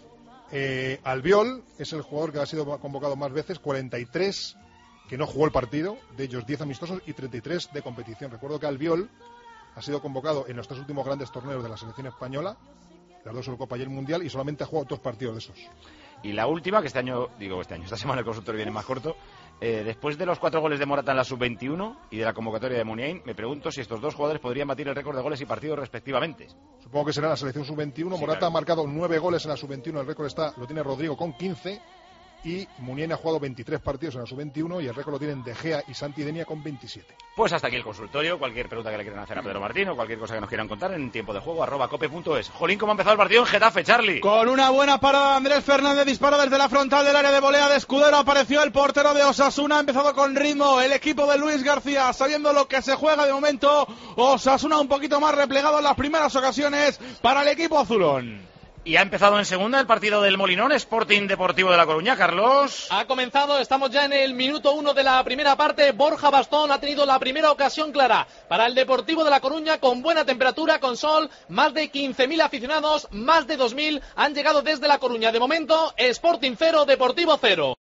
S19: Albiol es el jugador que ha sido convocado más veces, 43 que no jugó el partido, de ellos 10 amistosos y 33 de competición. Recuerdo que Albiol ha sido convocado en los 3 últimos grandes torneos de la selección española, las 2 Eurocopa y el Mundial, y solamente ha jugado 2 partidos de esos.
S5: Y la última, que esta semana el consultorio viene más corto, después de los 4 goles de Morata en la sub-21 y de la convocatoria de Muniain, me pregunto si estos 2 jugadores podrían batir el récord de goles y partidos respectivamente.
S19: Supongo que será la selección sub-21. Sí, Morata claro. Ha marcado 9 goles en la sub-21, el récord lo tiene Rodrigo con 15, y Muniain ha jugado 23 partidos en la sub-21 y el récord lo tienen De Gea y Santi Denia con 27.
S5: Pues hasta aquí el consultorio. Cualquier pregunta que le quieran hacer a Pedro Martín o cualquier cosa que nos quieran contar en tiempo de juego, @cope.es. Jolín, ¿cómo ha empezado el partido en Getafe, Charlie?
S6: Con una buena parada de Andrés Fernández, dispara desde la frontal del área de volea de Escudero, apareció el portero de Osasuna, ha empezado con ritmo el equipo de Luis García, sabiendo lo que se juega de momento. Osasuna un poquito más replegado en las primeras ocasiones para el equipo azulón.
S5: Y ha empezado en segunda el partido del Molinón, Sporting Deportivo de La Coruña, Carlos.
S2: Ha comenzado, estamos ya en el minuto 1 de la primera parte. Borja Bastón ha tenido la primera ocasión clara para el Deportivo de La Coruña, con buena temperatura, con sol. Más de 15.000 aficionados, más de 2.000 han llegado desde La Coruña. De momento, Sporting 0, Deportivo 0.